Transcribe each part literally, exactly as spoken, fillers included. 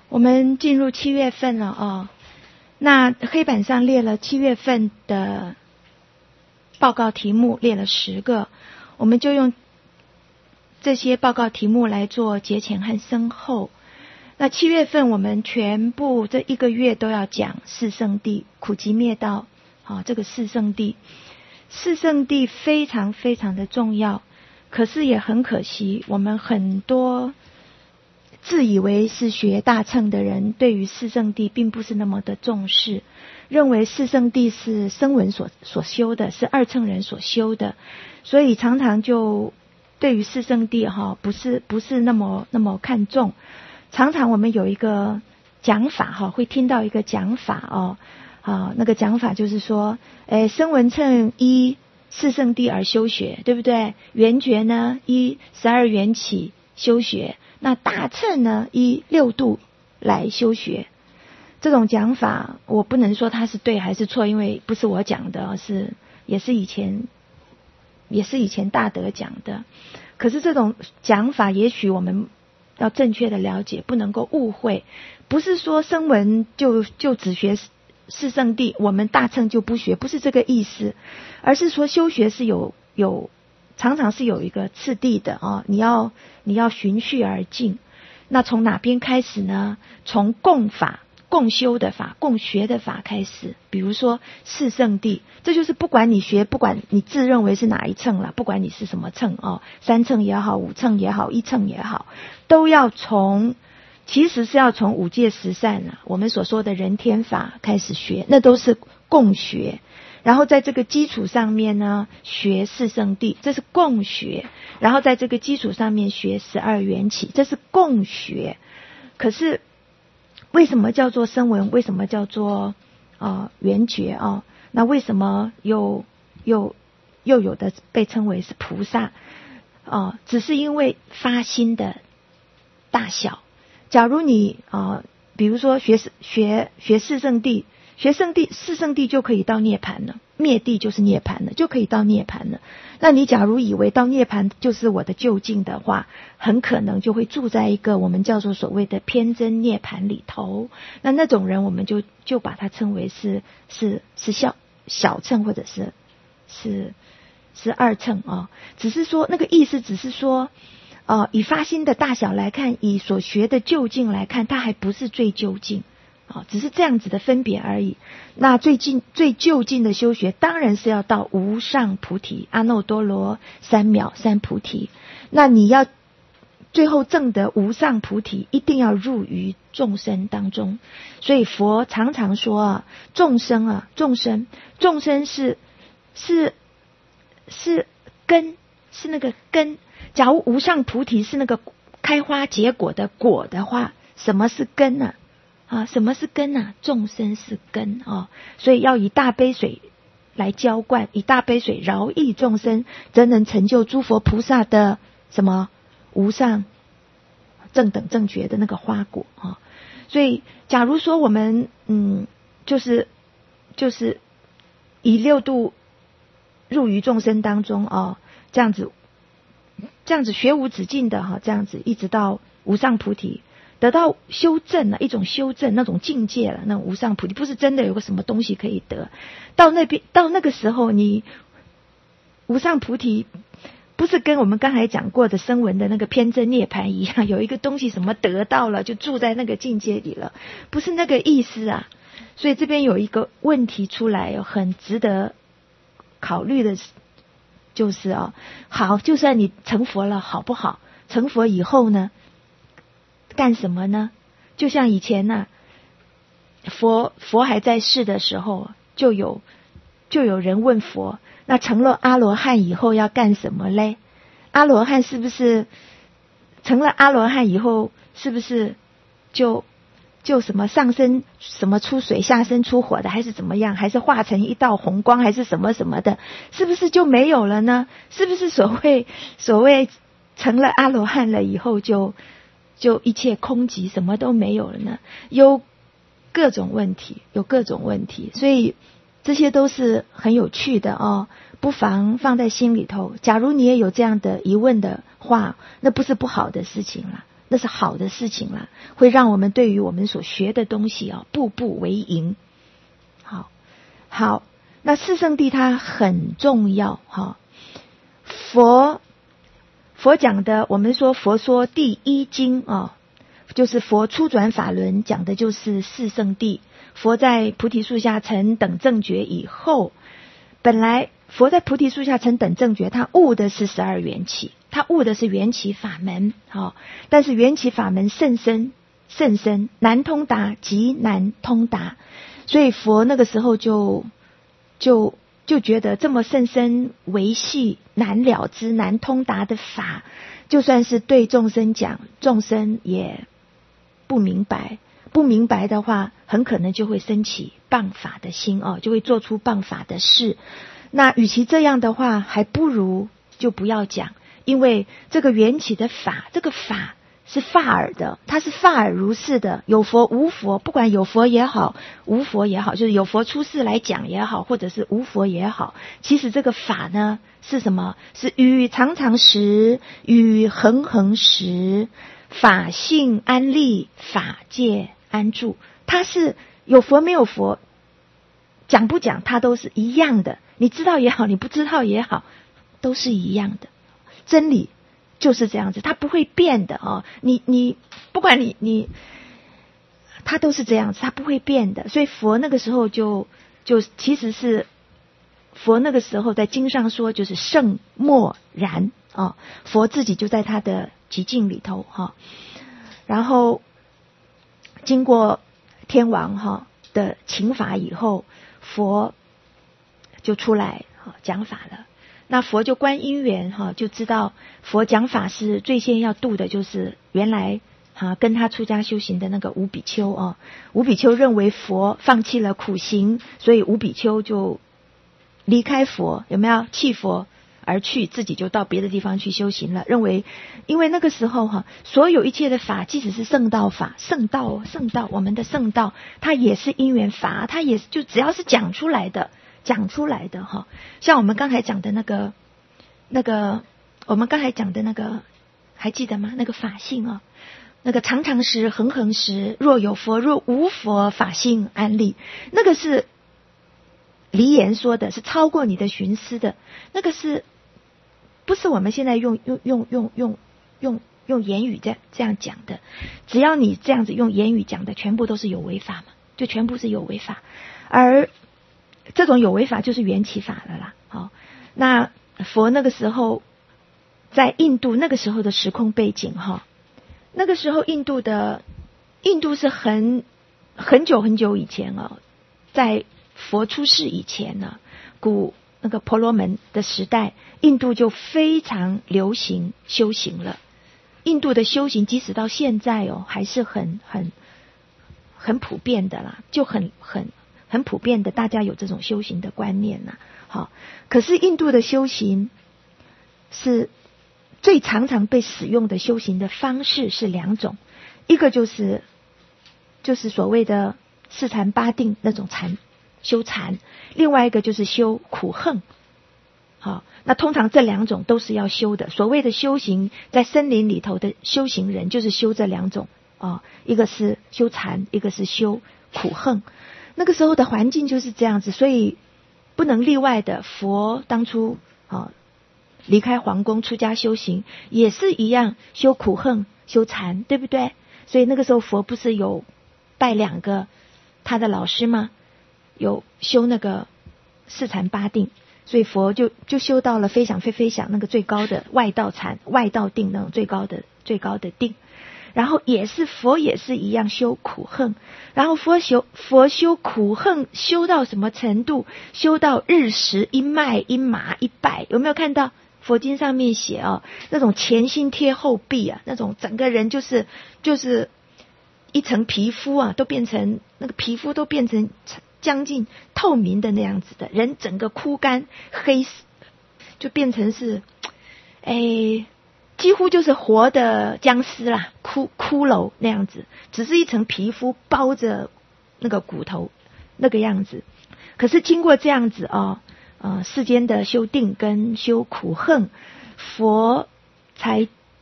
我们进入七月份了哦，那黑板上列了七月份的报告题目，列了十个，我们就用这些报告题目来做节前和身后。那七月份我们全部这一个月都要讲四圣谛、苦集灭道，啊，这个四圣谛，四圣谛非常非常的重要，可是也很可惜，我们很多自以为是学大乘的人，对于四圣谛并不是那么的重视，认为四圣谛是声闻所所修的，是二乘人所修的，所以常常就对于四圣谛哈，不是不是那么那么看重。常常我们有一个讲法哈，会听到一个讲法哦，啊，那个讲法就是说，诶，声闻乘依四圣谛而修学，对不对？缘觉呢依十二缘起修学，那大乘呢依六度来修学。这种讲法我不能说它是对还是错，因为不是我讲的，是也是以前也是以前大德讲的。可是这种讲法也许我们要正确的了解，不能够误会，不是说声闻就就只学四圣谛，我们大乘就不学，不是这个意思，而是说修学是有有常常是有一个次第的啊，你要你要循序而进。那从哪边开始呢？从共法、共修的法、共学的法开始。比如说四圣谛，这就是不管你学，不管你自认为是哪一乘了，不管你是什么乘哦，三乘也好，五乘也好，一乘也好，都要从其实是要从五戒十善啊，我们所说的人天法开始学，那都是共学。然后在这个基础上面呢，学四圣谛，这是共学。然后在这个基础上面学十二缘起，这是共学。可是为什么叫做声闻？为什么叫做呃缘觉啊？那为什么又又又有的被称为是菩萨啊、呃？只是因为发心的大小。假如你啊、呃，比如说学学学四圣谛。学圣谛四圣谛就可以到涅槃了，灭谛就是涅槃了，就可以到涅槃了。那你假如以为到涅槃就是我的究竟的话，很可能就会住在一个我们叫做所谓的偏真涅槃里头。那那种人我们就就把它称为是是是小小乘或者是是是二乘啊、哦。只是说那个意思，只是说呃，以发心的大小来看，以所学的究竟来看，它还不是最究竟。哦，只是这样子的分别而已。那最近最就近的修学，当然是要到无上菩提，阿耨多罗三藐三菩提。那你要最后证得无上菩提，一定要入于众生当中。所以佛常常说啊，众生啊，众生，众生是是是根，是那个根。假如无上菩提是那个开花结果的果的话，什么是根呢、啊？啊，什么是根啊？众生是根啊，所以要以大悲水来浇灌，以大悲水饶益众生，则能成就诸佛菩萨的什么无上正等正觉的那个花果啊。所以，假如说我们嗯，就是就是以六度入于众生当中啊，这样子这样子学无止境的哈、啊，这样子一直到无上菩提。得到修正了，一种修正那种境界了，那种无上菩提不是真的有个什么东西可以得。到那边到那个时候，你无上菩提不是跟我们刚才讲过的声闻的那个偏真涅槃一样，有一个东西什么得到了就住在那个境界里了，不是那个意思啊。所以这边有一个问题出来，很值得考虑的，就是啊，好，就算你成佛了，好不好？成佛以后呢？干什么呢？就像以前呢、啊，佛佛还在世的时候，就有就有人问佛，那成了阿罗汉以后要干什么嘞？阿罗汉是不是成了阿罗汉以后，是不是就就什么上身什么出水，下身出火的，还是怎么样？还是化成一道红光，还是什么什么的？是不是就没有了呢？是不是所谓所谓成了阿罗汉了以后就？就一切空寂，什么都没有了呢？有各种问题，有各种问题，所以这些都是很有趣的哦，不妨放在心里头。假如你也有这样的疑问的话，那不是不好的事情啦， 那是好的事情啦，会让我们对于我们所学的东西啊，步步为营。好，好，那四圣谛它很重要哈。佛佛讲的，我们说佛说第一经啊，就是佛初转法轮讲的就是四圣谛。佛在菩提树下成等正觉以后，本来佛在菩提树下成等正觉，他悟的是十二缘起，他悟的是缘起法门，哦，但是缘起法门甚深甚深，难通达，极难通达，所以佛那个时候就就就觉得这么甚深维系难了之难通达的法，就算是对众生讲，众生也不明白，不明白的话，很可能就会升起谤法的心哦，就会做出谤法的事。那与其这样的话，还不如就不要讲，因为这个缘起的法，这个法是法尔的，它是法尔如是的，有佛无佛，不管有佛也好，无佛也好，就是有佛出世来讲也好，或者是无佛也好，其实这个法呢是什么？是与常常时，与恒恒时，法性安立，法界安住。它是有佛没有佛，讲不讲它都是一样的，你知道也好，你不知道也好，都是一样的。真理就是这样子，它不会变的哦。你你不管你你，它都是这样子，它不会变的。所以佛那个时候就就其实是佛那个时候在经上说就是圣默然哦，佛自己就在他的寂静里头哈、哦，然后经过天王哈、哦、的请法以后，佛就出来哈、哦、讲法了。那佛就观因缘哈，就知道佛讲法是最先要度的，就是原来啊跟他出家修行的那个五比丘哦。五比丘认为佛放弃了苦行，所以五比丘就离开佛，有没有弃佛而去，自己就到别的地方去修行了。认为因为那个时候哈，所有一切的法，即使是圣道法，圣道圣道，我们的圣道，它也是因缘法，它也就只要是讲出来的。讲出来的哈，像我们刚才讲的那个那个，我们刚才讲的那个，还记得吗？那个法性啊，那个常常时，恒恒时，若有佛，若无佛，法性安立。那个是离言说的，是超过你的寻思的。那个是不是我们现在用用用用用用用言语这样这样讲的？只要你这样子用言语讲的，全部都是有为法嘛，就全部是有为法，而这种有为法就是缘起法了啦。好，那佛那个时候在印度那个时候的时空背景哈，那个时候印度的印度是很很久很久以前哦，在佛出世以前呢，古那个婆罗门的时代，印度就非常流行修行了。印度的修行即使到现在哦，还是很很很普遍的啦，就很很。很普遍的，大家有这种修行的观念呐、啊。好，可是印度的修行是最常常被使用的修行的方式是两种，一个就是就是所谓的四禅八定那种禅修禅，另外一个就是修苦恨。好，那通常这两种都是要修的。所谓的修行，在森林里头的修行人就是修这两种啊，一个是修禅，一个是修苦恨。那个时候的环境就是这样子，所以不能例外的。佛当初啊离开皇宫出家修行，也是一样修苦恨、修禅，对不对？所以那个时候佛不是有拜两个他的老师吗？有修那个四禅八定，所以佛就就修到了非想非非想那个最高的外道禅、外道定那种最高的最高的定。然后也是佛也是一样修苦恨，然后佛修佛修苦恨修到什么程度？修到日食一麦一麻一拜，有没有看到佛经上面写哦？那种前心贴后壁啊，那种整个人就是就是一层皮肤啊，都变成那个皮肤都变成将近透明的那样子的，人整个枯干黑，就变成是哎。几乎就是活的僵尸啦，骷骷髅那样子，只是一层皮肤包着那个骨头那个样子。可是经过这样子哦，呃，世间的修定跟修苦恨，佛才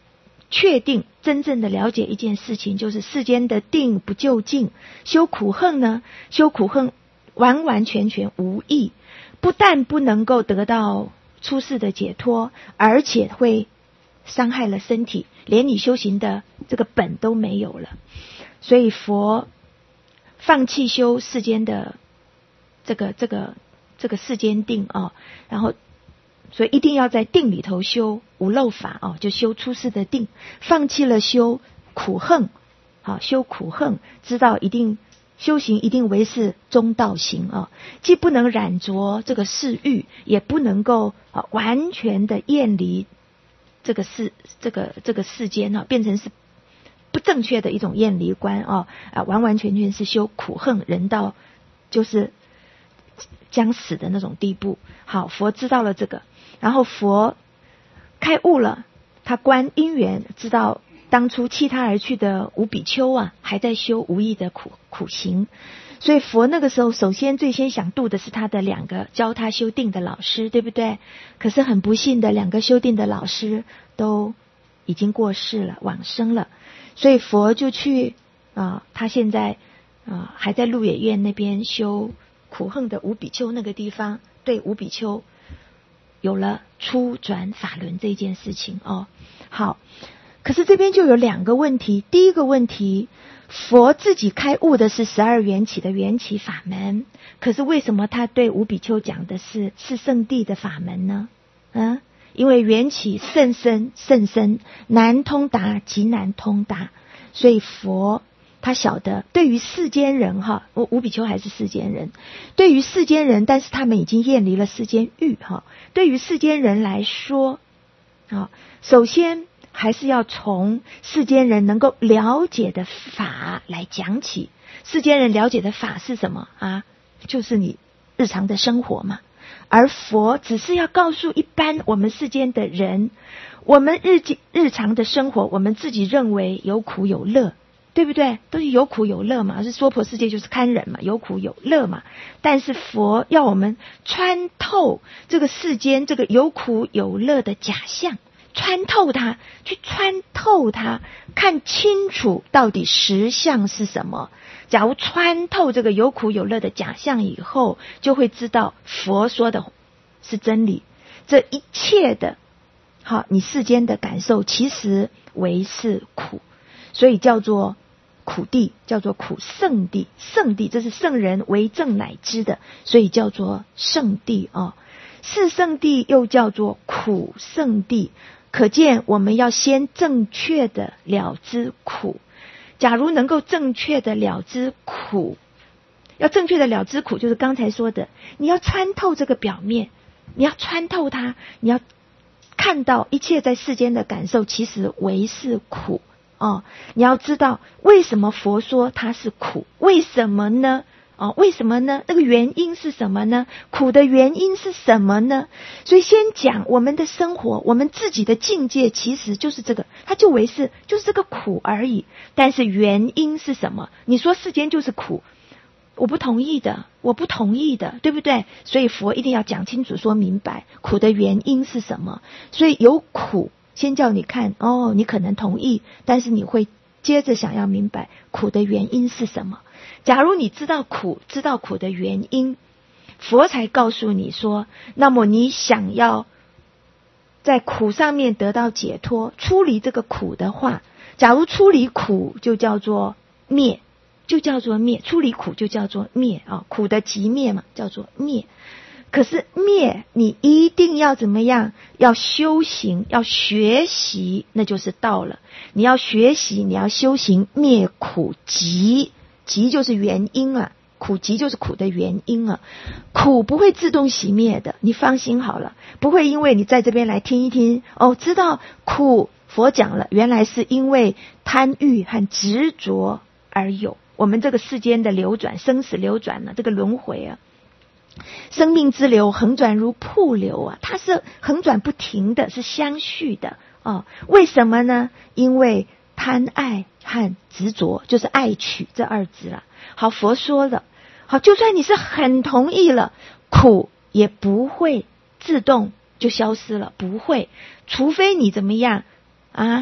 确定真正的了解一件事情，就是世间的定不究竟，修苦恨呢，修苦恨完完全全无益，不但不能够得到出世的解脱，而且会伤害了身体，连你修行的这个本都没有了。所以佛放弃修世间的这个这个这个世间定啊，然后所以一定要在定里头修无漏法哦，就修出世的定，放弃了修苦恨，好修苦恨，知道一定修行一定为是中道行啊，既不能染着这个世欲，也不能够啊完全的厌离这个世这个这个世间啊，变成是不正确的一种厌离观啊啊，完完全全是修苦恨，人到就是将死的那种地步。好，佛知道了这个，然后佛开悟了，他观因缘，知道当初弃他而去的五比丘啊，还在修无益的苦苦行，所以佛那个时候首先最先想度的是他的两个教他修定的老师，对不对？可是很不幸的，两个修定的老师都已经过世了，往生了，所以佛就去啊，他现在啊还在鹿野苑那边修苦恨的五比丘那个地方，对五比丘有了初转法轮这件事情哦。好，可是这边就有两个问题。第一个问题，佛自己开悟的是十二缘起的缘起法门，可是为什么他对五比丘讲的是是圣地的法门呢？嗯，因为缘起甚深甚深，难通达极难通达，所以佛他晓得对于世间人哈，五比丘还是世间人，对于世间人，但是他们已经厌离了世间欲哈。对于世间人来说，啊，首先还是要从世间人能够了解的法来讲起。世间人了解的法是什么啊？就是你日常的生活嘛。而佛只是要告诉一般我们世间的人，我们日日常的生活，我们自己认为有苦有乐，对不对？都是有苦有乐嘛，是娑婆世界就是堪忍嘛，有苦有乐嘛。但是佛要我们穿透这个世间这个有苦有乐的假象，穿透它，去穿透它，看清楚到底实相是什么。假如穿透这个有苦有乐的假象以后，就会知道佛说的是真理，这一切的好，你世间的感受其实为是苦，所以叫做苦地，叫做苦圣地。圣地这是圣人为正乃知的，所以叫做圣地啊。是圣地又叫做苦圣地，可见我们要先正确的了知苦。假如能够正确的了知苦，要正确的了知苦，就是刚才说的，你要穿透这个表面，你要穿透它，你要看到一切在世间的感受其实为是苦哦。你要知道为什么佛说它是苦，为什么呢？哦，为什么呢？那个原因是什么呢？苦的原因是什么呢？所以先讲我们的生活，我们自己的境界其实就是这个，它就为是就是这个苦而已。但是原因是什么？你说世间就是苦，我不同意的，我不同意的，对不对？所以佛一定要讲清楚说明白苦的原因是什么。所以有苦先叫你看，哦，你可能同意，但是你会接着想要明白苦的原因是什么。假如你知道苦，知道苦的原因，佛才告诉你说，那么你想要在苦上面得到解脱，出离这个苦的话，假如出离苦就叫做灭，就叫做灭，出离苦就叫做灭啊，苦的极灭嘛，叫做灭。可是灭你一定要怎么样？要修行，要学习，那就是道了。你要学习，你要修行灭苦集，集就是原因啊，苦集就是苦的原因啊。苦不会自动熄灭的，你放心好了，不会因为你在这边来听一听哦，知道苦佛讲了，原来是因为贪欲和执着而有。我们这个世间的流转，生死流转呢、啊，这个轮回啊。生命之流横转如瀑流啊，它是横转不停的，是相续的哦。为什么呢？因为贪爱和执着，就是爱取这二字了。好，佛说了，好，就算你是很同意了，苦也不会自动就消失了，不会，除非你怎么样啊？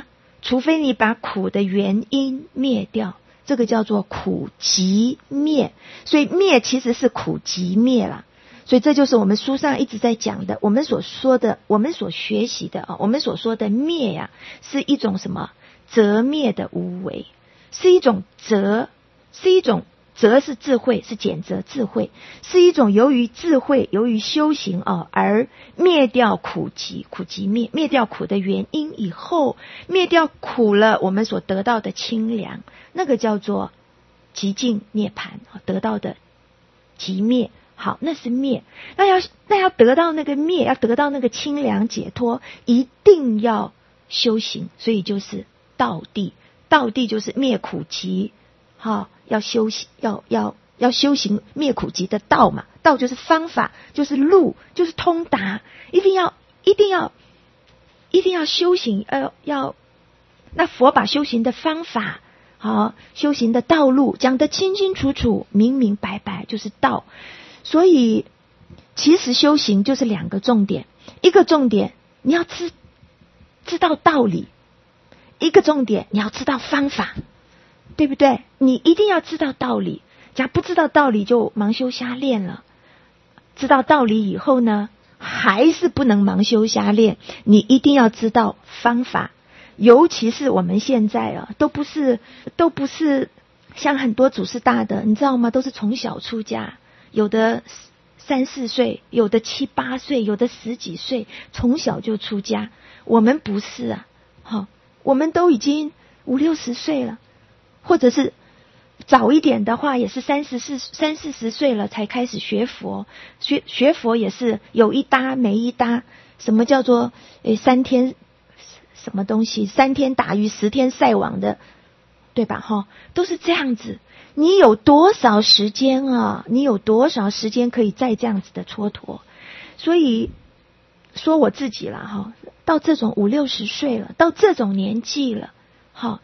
除非你把苦的原因灭掉，这个叫做苦集灭。所以灭其实是苦集灭啦。所以这就是我们书上一直在讲的，我们所说的，我们所学习的啊，我们所说的灭呀、啊，是一种什么？择灭的无为，是一种择，是一种择是智慧，是检择智慧，是一种由于智慧，由于修行啊而灭掉苦集，苦集灭，灭掉苦的原因以后，灭掉苦了，我们所得到的清凉，那个叫做极尽涅槃，得到的极灭。好，那是灭。那要那要得到那个灭，要得到那个清凉解脱，一定要修行，所以就是道地。道地就是灭苦集，哈，要修行，要要要修行灭苦集的道嘛。道就是方法，就是路，就是通达，一定要一定要一定要修行，呃，要那佛把修行的方法，好，修行的道路讲得清清楚楚、明明白白，就是道。所以其实修行就是两个重点，一个重点你要知知道道理，一个重点你要知道方法，对不对？你一定要知道道理，假如不知道道理就盲修瞎练了。知道道理以后呢，还是不能盲修瞎练，你一定要知道方法。尤其是我们现在啊，都不是都不是像很多祖师大的，你知道吗？都是从小出家，有的三四岁，有的七八岁，有的十几岁，从小就出家。我们不是啊，好，我们都已经五六十岁了，或者是早一点的话，也是三十四、三四十岁了才开始学佛。学学佛也是有一搭没一搭。什么叫做诶三天什么东西？三天打鱼十天晒网的，对吧？哈，都是这样子。你有多少时间啊？你有多少时间可以再这样子的蹉跎？所以说我自己了哈，到这种五六十岁了，到这种年纪了，哈。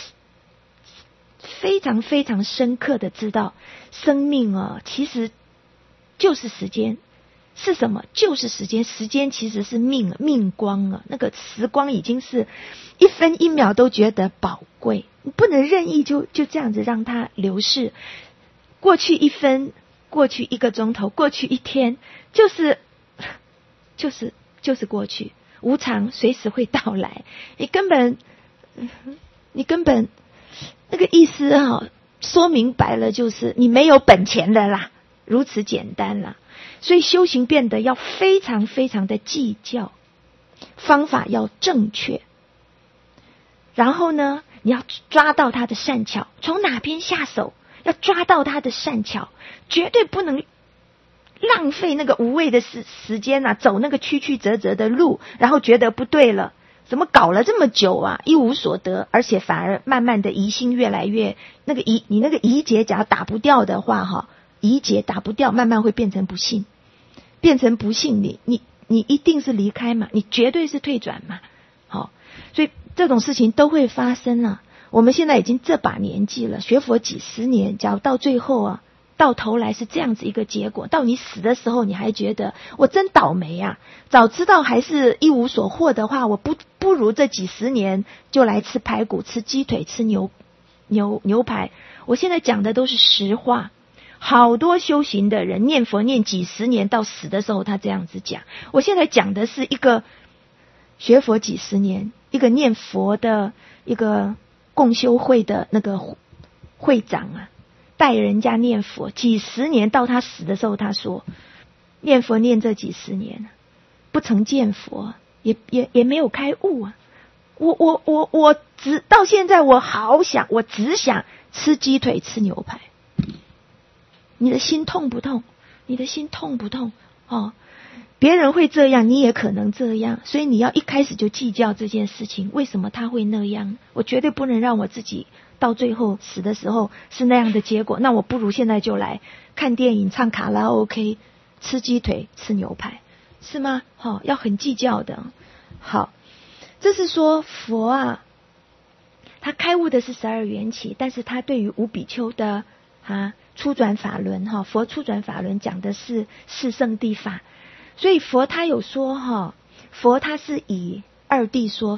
非常非常深刻的知道，生命啊，其实就是时间，是什么？就是时间。时间其实是命，命光啊，那个时光已经是一分一秒都觉得宝贵，你不能任意就就这样子让它流逝。过去一分，过去一个钟头，过去一天，就是就是就是过去，无常随时会到来，你根本你根本。那个意思啊，说明白了就是你没有本钱的啦，如此简单啦。所以修行变得要非常非常的计较，方法要正确，然后呢，你要抓到他的善巧，从哪边下手，要抓到他的善巧，绝对不能浪费那个无谓的时时间啊，走那个曲曲折折的路，然后觉得不对了。怎么搞了这么久啊，一无所得，而且反而慢慢的疑心越来越那个疑，你那个疑结假如打不掉的话哈，疑结打不掉，慢慢会变成不幸，变成不幸，你你你一定是离开嘛，你绝对是退转嘛，好，所以这种事情都会发生啊。我们现在已经这把年纪了，学佛几十年，假如到最后啊，到头来是这样子一个结果，到你死的时候你还觉得我真倒霉啊，早知道还是一无所获的话，我不不如这几十年就来吃排骨，吃鸡腿，吃牛牛牛排。我现在讲的都是实话，好多修行的人念佛念几十年，到死的时候他这样子讲。我现在讲的是一个学佛几十年，一个念佛的一个共修会的那个会长啊，带人家念佛几十年，到他死的时候他说，念佛念这几十年不曾见佛，也也也没有开悟啊。我我我我只到现在我好想，我只想吃鸡腿吃牛排。你的心痛不痛？你的心痛不痛？哦，别人会这样，你也可能这样，所以你要一开始就计较这件事情，为什么他会那样？我绝对不能让我自己到最后死的时候是那样的结果，那我不如现在就来看电影、唱卡拉 OK、吃鸡腿、吃牛排，是吗？好、哦，要很计较的。好，这是说佛啊，他开悟的是十二缘起，但是他对于五比丘的啊初转法轮哈，佛初转法轮讲的是四圣谛法，所以佛他有说哈，佛他是以二谛说法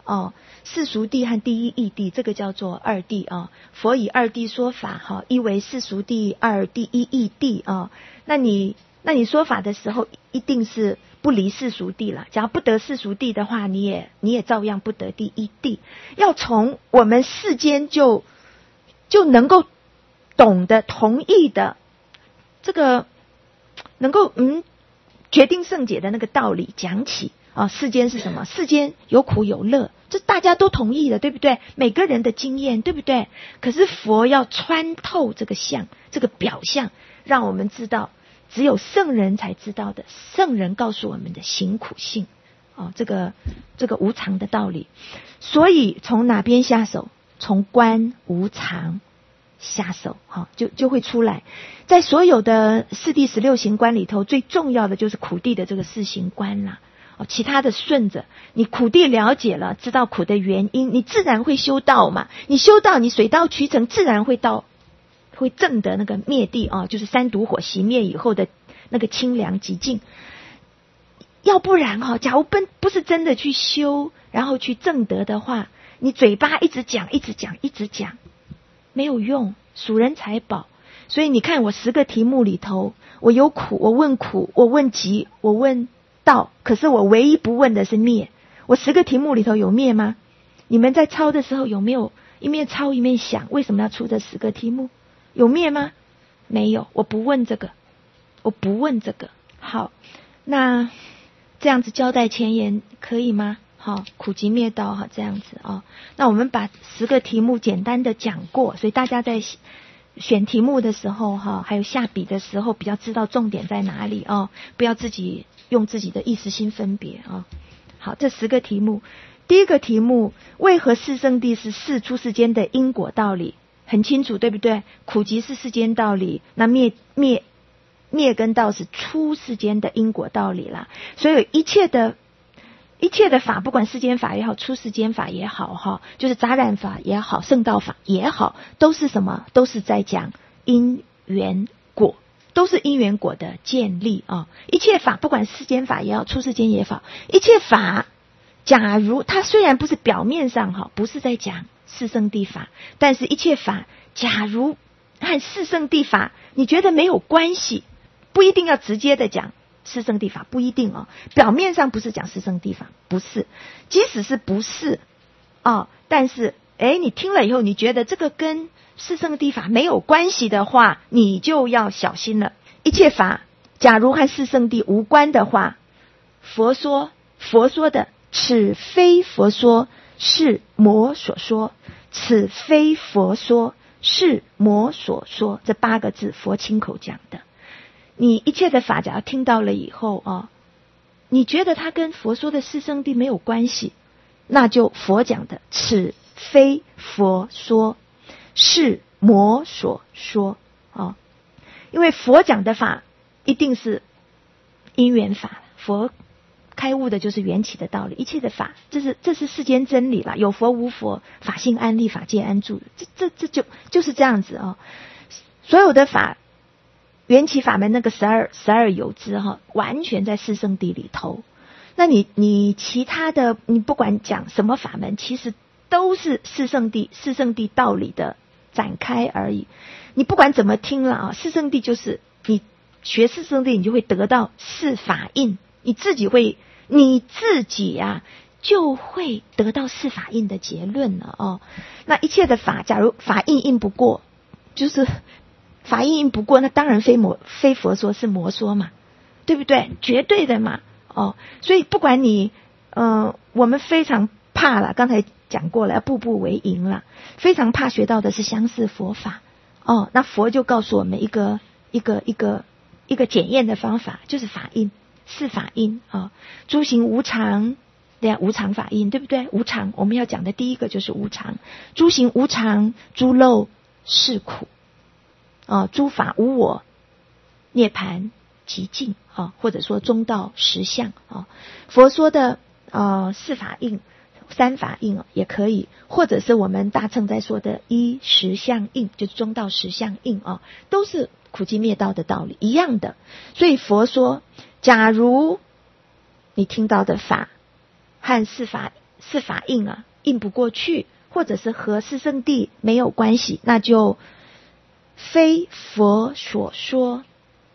哦，世俗谛和第一义谛，这个叫做二谛啊。佛以二谛说法哈，一为世俗谛，二第一义谛啊。那你那你说法的时候，一定是不离世俗谛了。假如不得世俗谛的话，你也你也照样不得第一谛。要从我们世间就就能够懂得同意的这个能够嗯决定圣解的那个道理讲起。啊，世间是什么？世间有苦有乐，这大家都同意的，对不对？每个人的经验，对不对？可是佛要穿透这个相，这个表象，让我们知道，只有圣人才知道的。圣人告诉我们的行苦性，哦，这个这个无常的道理。所以从哪边下手？从观无常下手，哈，就就会出来。在所有的四谛十六行观里头，最重要的就是苦谛的这个四行观啦。哦，其他的顺着你苦谛了解了，知道苦的原因，你自然会修道嘛。你修道，你水到渠成，自然会到会证得那个灭谛啊，就是三毒火熄灭以后的那个清凉寂静。要不然哈、哦，假如不不是真的去修，然后去证得的话，你嘴巴一直讲，一直讲，一直讲，没有用，属人财宝。所以你看我十个题目里头，我有苦，我问苦，我问集，我问道，可是我唯一不问的是灭。我十个题目里头有灭吗？你们在抄的时候有没有一面抄一面想，为什么要出这十个题目？有灭吗？没有，我不问这个，我不问这个。好，那这样子交代前言可以吗？好，苦集灭道哈，这样子啊、哦。那我们把十个题目简单的讲过，所以大家在选题目的时候哈，还有下笔的时候，比较知道重点在哪里哦，不要自己用自己的意识心分别啊、哦。好，这十个题目，第一个题目，为何四圣谛是世出世间的因果道理？很清楚，对不对？苦集是世间道理，那灭灭灭根道是出世间的因果道理啦。所以一切的。一切的法，不管世间法也好，出世间法也好，哈，就是杂染法也好，圣道法也好，都是什么？都是在讲因缘果，都是因缘果的建立啊。一切法，不管世间法也好，出世间也好，一切法，假如它虽然不是表面上哈，不是在讲四圣谛法，但是一切法，假如和四圣谛法，你觉得没有关系，不一定要直接的讲。四圣谛法不一定哦，表面上不是讲四圣谛法，不是，即使是不是哦，但是哎，你听了以后，你觉得这个跟四圣谛法没有关系的话，你就要小心了。一切法，假如和四圣谛无关的话，佛说佛说的，此非佛说，是魔所说；此非佛说，是魔所说。这八个字，佛亲口讲的。你一切的法，假如听到了以后啊，你觉得它跟佛说的四圣谛没有关系，那就佛讲的此非佛说，是魔所说啊。因为佛讲的法一定是因缘法，佛开悟的就是缘起的道理，一切的法，这是这是世间真理啦，有佛无佛，法性安立，法界安住，这这这就就是这样子啊。所有的法。缘起法门那个十二十二有支哈，完全在四圣谛里头。那你你其他的，你不管讲什么法门，其实都是四圣谛四圣谛道理的展开而已。你不管怎么听了啊，四圣谛就是你学四圣谛，你就会得到四法印，你自己会你自己啊就会得到四法印的结论了哦。那一切的法，假如法印印不过，就是。法印印不过，那当然非魔非佛说，是魔说嘛，对不对？绝对的嘛，哦，所以不管你，呃，我们非常怕了，刚才讲过了，要步步为营了，非常怕学到的是相似佛法，哦，那佛就告诉我们一个一个一个一个检验的方法，就是法印，是法印啊、哦，诸行无常，对呀，无常法印，对不对？无常，我们要讲的第一个就是无常，诸行无常，诸漏是苦。啊，诸法无我，涅槃寂静啊，或者说中道实相啊。佛说的呃四法印、三法印也可以，或者是我们大乘在说的一实相印，就是中道实相印啊，都是苦集灭道的道理一样的。所以佛说，假如你听到的法和四法是法印啊，印不过去，或者是和四圣谛没有关系，那就非佛所说，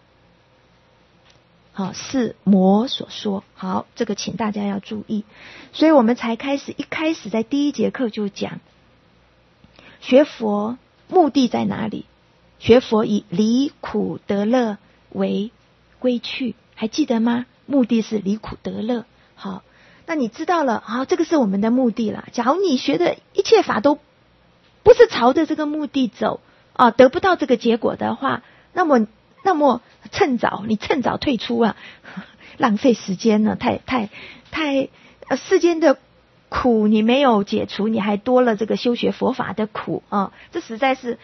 好，是魔所说。好，这个请大家要注意。所以我们才开始，一开始在第一节课就讲，学佛目的在哪里？学佛以离苦得乐为归去，还记得吗？目的是离苦得乐。好，那你知道了，好，这个是我们的目的啦。假如你学的一切法都不是朝着这个目的走啊，得不到这个结果的话，那么那么趁早，你趁早退出啊，浪费时间呢，太太太呃，世间的苦你没有解除，你还多了这个修学佛法的苦啊，这实在是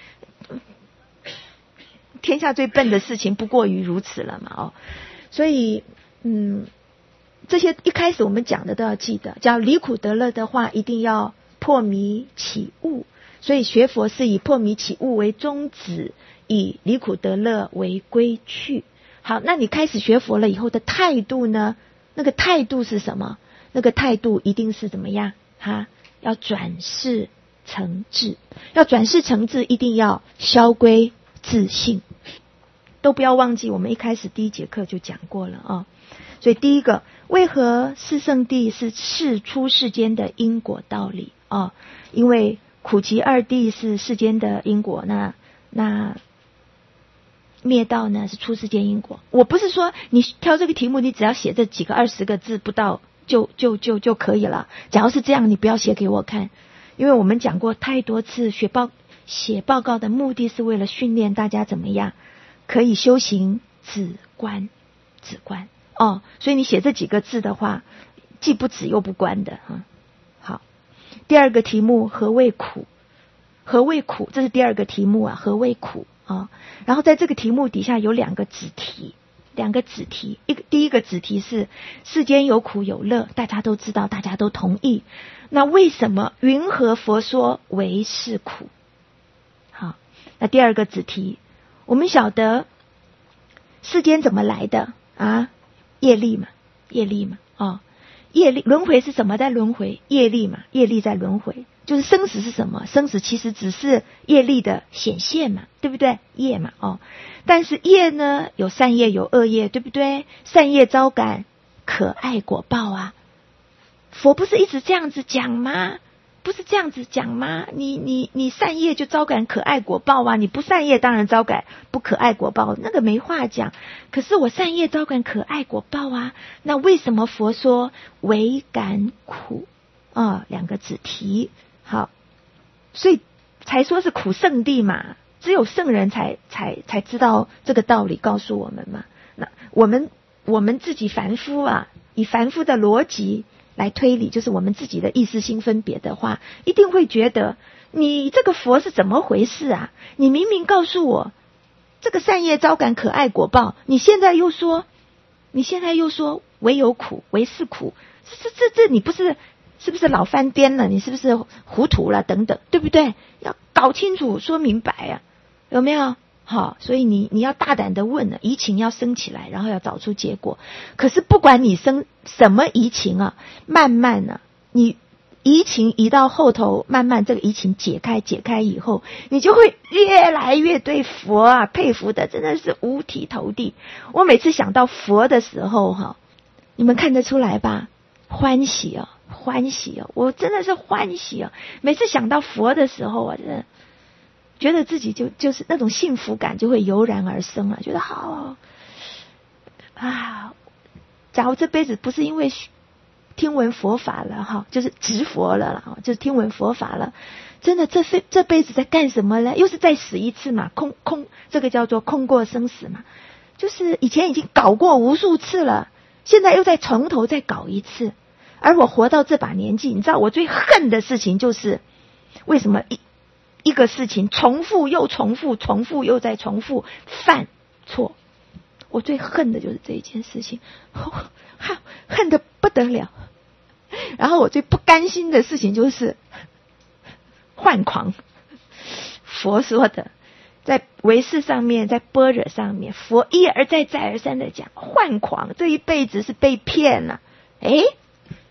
天下最笨的事情，不过于如此了嘛哦。所以嗯，这些一开始我们讲的都要记得，叫离苦得乐的话，一定要破迷起悟。所以学佛是以破迷起悟为宗旨，以离苦得乐为归去。好，那你开始学佛了以后的态度呢？那个态度是什么？那个态度一定是怎么样？哈，要转世成智。要转世成智，一定要消归自性。都不要忘记，我们一开始第一节课就讲过了啊。所以第一个，为何四圣谛是世出世间的因果道理啊？因为苦集二谛是世间的因果，那那灭道呢是出世间因果。我不是说你挑这个题目，你只要写这几个二十个字不到就就就就可以了。假如是这样，你不要写给我看，因为我们讲过太多次，写报写报告的目的是为了训练大家怎么样可以修行止观，止观哦。所以你写这几个字的话，既不止又不观的哈。好，第二个题目，何谓苦？何谓苦？这是第二个题目啊，何谓苦啊？然后在这个题目底下有两个子题，两个子题。一个第一个子题是世间有苦有乐，大家都知道，大家都同意。那为什么云何佛说为是苦？好，那第二个子题，我们晓得世间怎么来的啊？业力嘛，业力嘛，哦，业力轮回是什么在轮回？业力嘛，业力在轮回。就是生死是什么？生死其实只是业力的显现嘛，对不对？业嘛，哦，但是业呢，有善业有恶业，对不对？善业招感可爱果报啊。佛不是一直这样子讲吗？不是这样子讲吗？你你你善业就招感可爱果报啊，你不善业当然招感不可爱果报，那个没话讲。可是我善业招感可爱果报啊，那为什么佛说唯感苦啊？两个子题。好，所以才说是苦圣谛嘛，只有圣人才才才知道这个道理，告诉我们嘛。那我们我们自己凡夫啊，以凡夫的逻辑来推理，就是我们自己的意识心分别的话，一定会觉得你这个佛是怎么回事啊？你明明告诉我这个善业招感可爱果报，你现在又说你现在又说唯有苦，唯是苦，这这这这你不是是不是老翻颠了？你是不是糊涂了？等等，对不对？要搞清楚，说明白啊，有没有？好，所以你你要大胆的问了，疑情要升起来，然后要找出结果。可是不管你生什么疑情啊，慢慢啊，你疑情移到后头，慢慢这个疑情解开解开以后，你就会越来越对佛啊佩服的真的是五体投地。我每次想到佛的时候哈，你们看得出来吧？欢喜哦，欢喜哦，我真的是欢喜哦。每次想到佛的时候啊，真的觉得自己就就是那种幸福感就会油然而生了，觉得好啊。假如这辈子不是因为听闻佛法了哈，就是直佛了啦，就是听闻佛法了，真的这辈这辈子在干什么呢？又是再死一次嘛，空空这个叫做空过生死嘛，就是以前已经搞过无数次了，现在又再从头再搞一次。而我活到这把年纪，你知道我最恨的事情就是为什么一一个事情重复又重复，重复又再重复犯错，我最恨的就是这一件事情，恨恨得不得了。然后我最不甘心的事情就是幻狂。佛说的在唯识上面，在般若上面，佛一而再再而三的讲幻狂，这一辈子是被骗了。诶，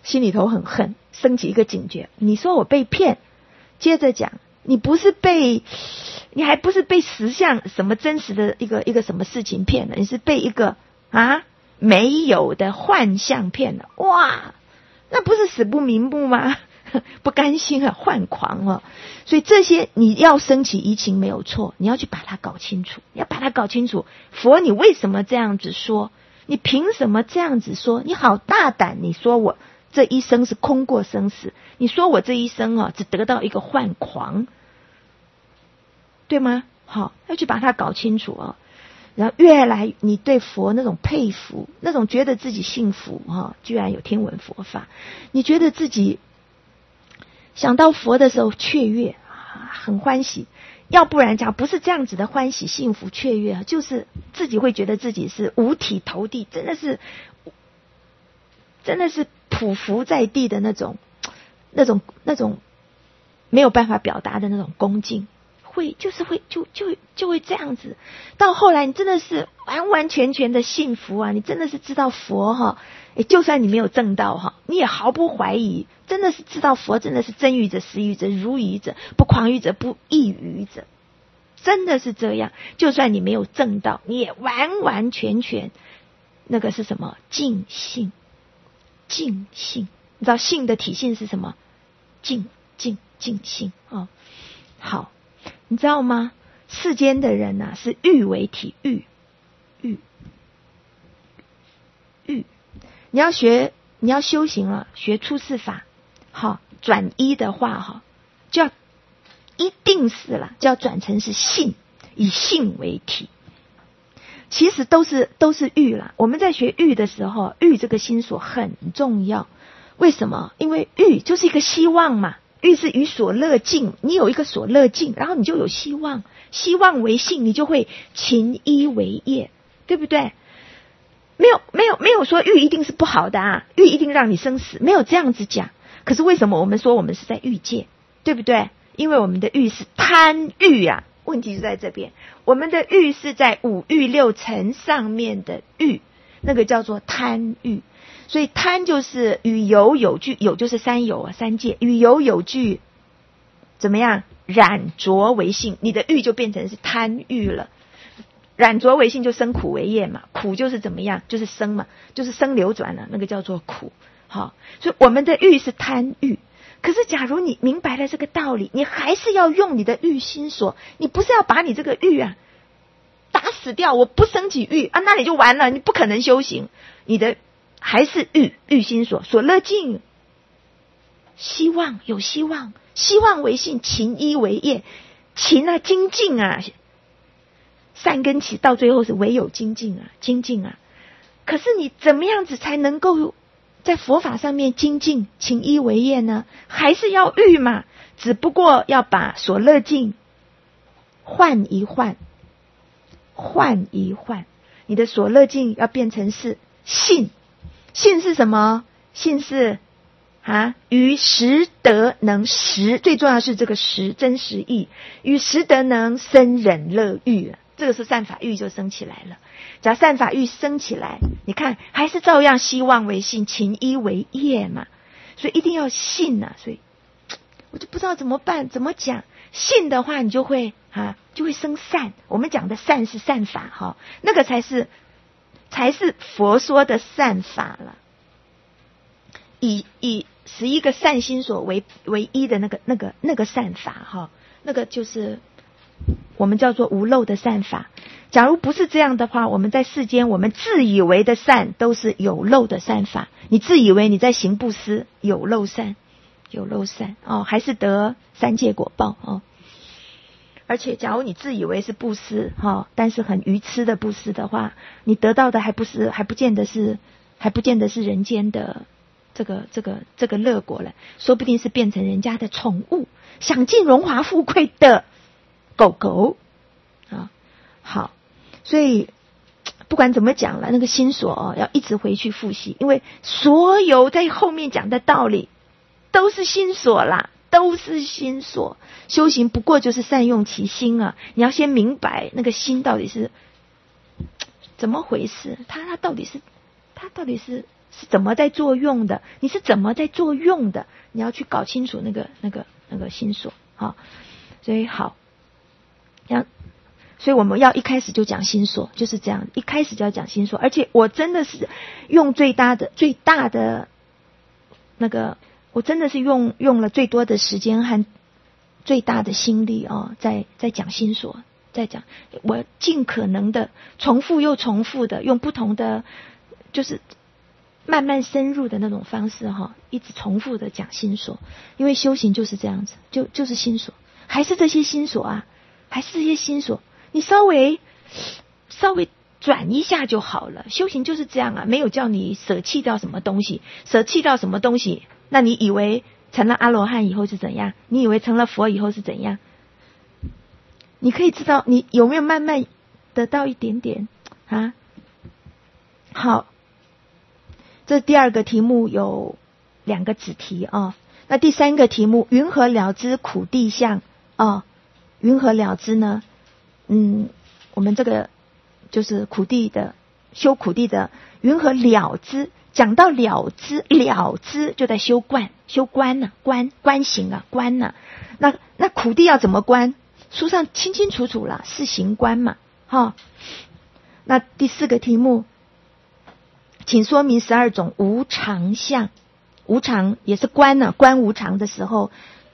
心里头很恨，升起一个警觉。你说我被骗，接着讲，你不是被，你还不是被实相什么真实的一个一个什么事情骗了，你是被一个啊没有的幻象骗了。哇，那不是死不瞑目吗？不甘心啊，幻狂哦。所以这些你要升起疑情没有错，你要去把它搞清楚，你要把它搞清楚。佛，你为什么这样子说？你凭什么这样子说？你好大胆！你说我这一生是空过生死，你说我这一生啊只得到一个幻狂，对吗？好，要去把它搞清楚啊。然后越来你对佛那种佩服，那种觉得自己幸福啊，居然有听闻佛法，你觉得自己想到佛的时候雀跃啊，很欢喜。要不然讲不是这样子的欢喜幸福雀跃，就是自己会觉得自己是五体投地，真的是真的是匍匐在地的那种那种那种没有办法表达的那种恭敬，会就是会就就就会这样子。到后来你真的是完完全全的幸福啊，你真的是知道佛哈，诶就算你没有证道哈，你也毫不怀疑，真的是知道佛真的是真语者实语者如语者不诳语者不异语者，真的是这样。就算你没有证道，你也完完全全那个是什么？净性。净性，你知道性的体性是什么？净净净性哦。好，你知道吗？世间的人啊，是欲为体，欲欲欲。你要学，你要修行了，学出世法，好转一的话哈，就要一定是了，就要转成是性，以性为体。其实都是都是欲啦。我们在学欲的时候，欲这个心所很重要。为什么？因为欲就是一个希望嘛，欲是与所乐境，你有一个所乐境，然后你就有希望，希望为性，你就会勤依为业，对不对？没有没有没有说欲一定是不好的啊，欲一定让你生死，没有这样子讲。可是为什么我们说我们是在欲界，对不对？因为我们的欲是贪欲啊。问题就在这边，我们的欲是在五欲六尘上面的欲，那个叫做贪欲。所以贪就是与有有具，有就是三有啊，三界，与有有具怎么样？染浊为性，你的欲就变成是贪欲了。染浊为性就生苦为业嘛，苦就是怎么样？就是生嘛，就是生流转了，那个叫做苦。好，所以我们的欲是贪欲。可是假如你明白了这个道理，你还是要用你的欲心所，你不是要把你这个欲啊打死掉，我不升起欲啊，那你就完了，你不可能修行。你的还是欲欲心所，所乐境，希望有希望，希望为性，勤依为业，勤啊精进啊，善根起到最后是唯有精进啊精进啊。可是你怎么样子才能够在佛法上面精进勤依为业呢？还是要欲嘛，只不过要把所乐境换一换，换一换，你的所乐境要变成是信。信是什么？信是啊，于实德能实，最重要是这个实真实义，于实德能生忍乐欲，这个是善法欲就升起来了。只要善法欲升起来，你看还是照样希望为信，勤依为业嘛。所以一定要信啊。所以我就不知道怎么办，怎么讲。信的话，你就会啊，就会生善。我们讲的善是善法哈，那个才是才是佛说的善法了。以以十一个善心所为为一的那个那个那个善法哈，那个就是我们叫做无漏的善法。假如不是这样的话，我们在世间我们自以为的善都是有漏的善法。你自以为你在行布施，有漏善，有漏善哦，还是得三界果报哦。而且假如你自以为是布施哈、哦，但是很愚痴的布施的话，你得到的还不是还不见得是还不见得是人间的这个这个这个乐果了，说不定是变成人家的宠物，享尽荣华富贵的狗狗啊。好，所以不管怎么讲了，那个心所哦，要一直回去复习，因为所有在后面讲的道理都是心所啦，都是心所。修行不过就是善用其心啊，你要先明白那个心到底是怎么回事，它它到底是它到底是是怎么在作用的？你是怎么在作用的？你要去搞清楚那个那个那个心所啊。所以好，要所以我们要一开始就讲心所，就是这样，一开始就要讲心所。而且我真的是用最大的最大的那个，我真的是用用了最多的时间和最大的心力啊，在在讲心所，在讲我尽可能的重复又重复的用不同的就是慢慢深入的那种方式哈，一直重复的讲心所，因为修行就是这样子，就就是心所，还是这些心所啊，还是这些心所，你稍微稍微转一下就好了。修行就是这样啊，没有叫你舍弃掉什么东西，舍弃掉什么东西，那你以为成了阿罗汉以后是怎样？你以为成了佛以后是怎样？你可以知道你有没有慢慢得到一点点啊？好。这第二个题目有两个子题啊，那第三个题目云何了知苦地相啊？云何了知呢？嗯，我们这个就是苦地的修苦地的云何了知？讲到了知，了知就在修观，修观呢、啊，观观行啊，观呢、啊。那那苦地要怎么观？书上清清楚楚了，是行观嘛，哈。那第四个题目。请说明十二种无常相，无常也是观呢、啊，观无常的时候，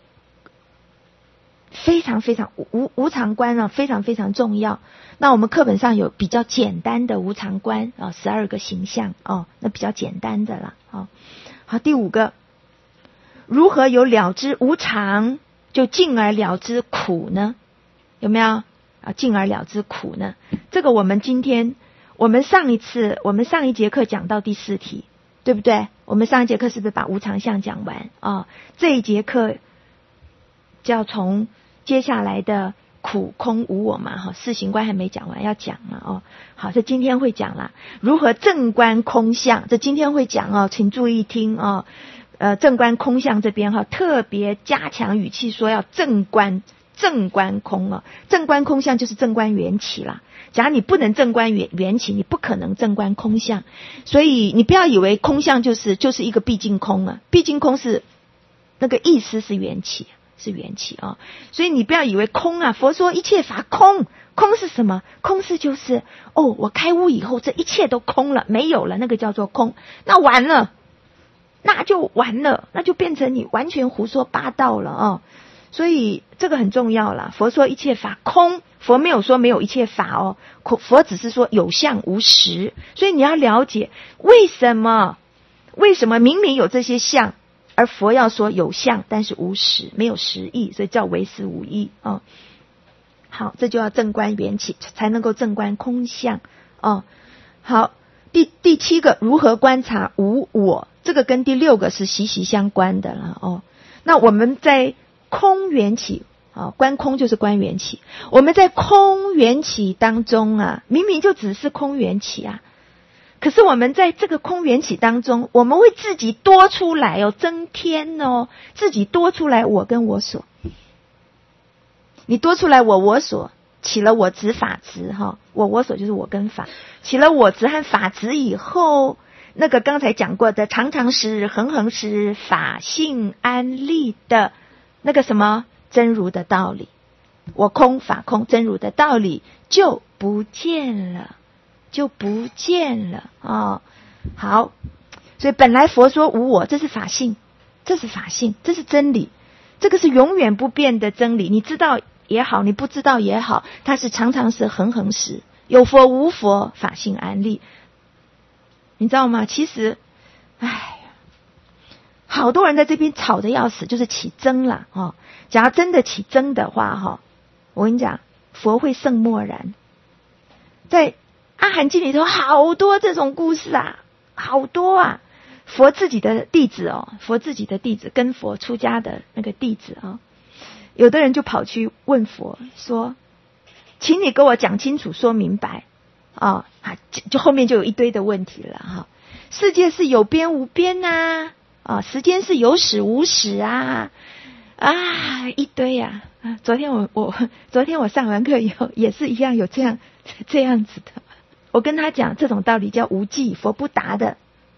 非常非常无无常观啊，非常非常重要。那我们课本上有比较简单的无常观啊，十二个形象哦，那比较简单的啦。哦，好，第五个，如何有了知无常，就进而了知苦呢？有没有啊？进而了知苦呢？这个我们今天。我们上一次，我们上一节课讲到第四题，对不对？我们上一节课是不是把无常相讲完啊、哦？这一节课就要从接下来的苦空无我嘛，哈，四行观还没讲完，要讲嘛，哦，好，这今天会讲啦。如何正观空相？这今天会讲哦，请注意听哦。呃，正观空相这边哈，特别加强语气说要正观。正观空啊，正观空相就是正观缘起啦。假如你不能正观缘缘起，你不可能正观空相。所以你不要以为空相就是就是一个毕竟空啊，毕竟空是那个意思是缘起，是缘起啊。所以你不要以为空啊，佛说一切法空，空是什么？空是就是哦，我开悟以后这一切都空了，没有了，那个叫做空。那完了，那就完了，那就变成你完全胡说八道了啊。所以这个很重要啦。佛说一切法空，佛没有说没有一切法哦，佛只是说有相无实。所以你要了解为什么，为什么明明有这些相，而佛要说有相，但是无实，没有实义，所以叫唯实无义哦。好，这就要正观缘起，才能够正观空相哦。好，第第七个如何观察无我，这个跟第六个是息息相关的了哦。那我们在空缘起啊，观空就是观缘起。我们在空缘起当中啊，明明就只是空缘起啊，可是我们在这个空缘起当中，我们会自己多出来哦，增添哦，自己多出来我跟我所。你多出来我我所，起了我执法执哈，我我所就是我跟法，起了我执和法执以后，那个刚才讲过的常常实、恒恒实、法性安立的。那个什么真如的道理，我空法空真如的道理就不见了，就不见了哦。好，所以本来佛说无我，这是法性，这是法性，这是真理，这个是永远不变的真理。你知道也好，你不知道也好，它是常常是恒恒实，有佛无佛，法性安立。你知道吗？其实，唉。好多人在这边吵得要死，就是起争了哦。假如真的起争的话哈，我跟你讲，佛会圣默然。在阿含经里头好多这种故事啊，好多啊。佛自己的弟子哦，佛自己的弟子跟佛出家的那个弟子啊、哦，有的人就跑去问佛说：“请你给我讲清楚、说明白啊！”啊，就后面就有一堆的问题了哈。世界是有边无边呐、啊。啊，时间是有始无始啊，啊，一堆啊！啊昨天我我昨天我上完课以后也是一样有这样这样子的。我跟他讲这种道理叫无记，佛不答的。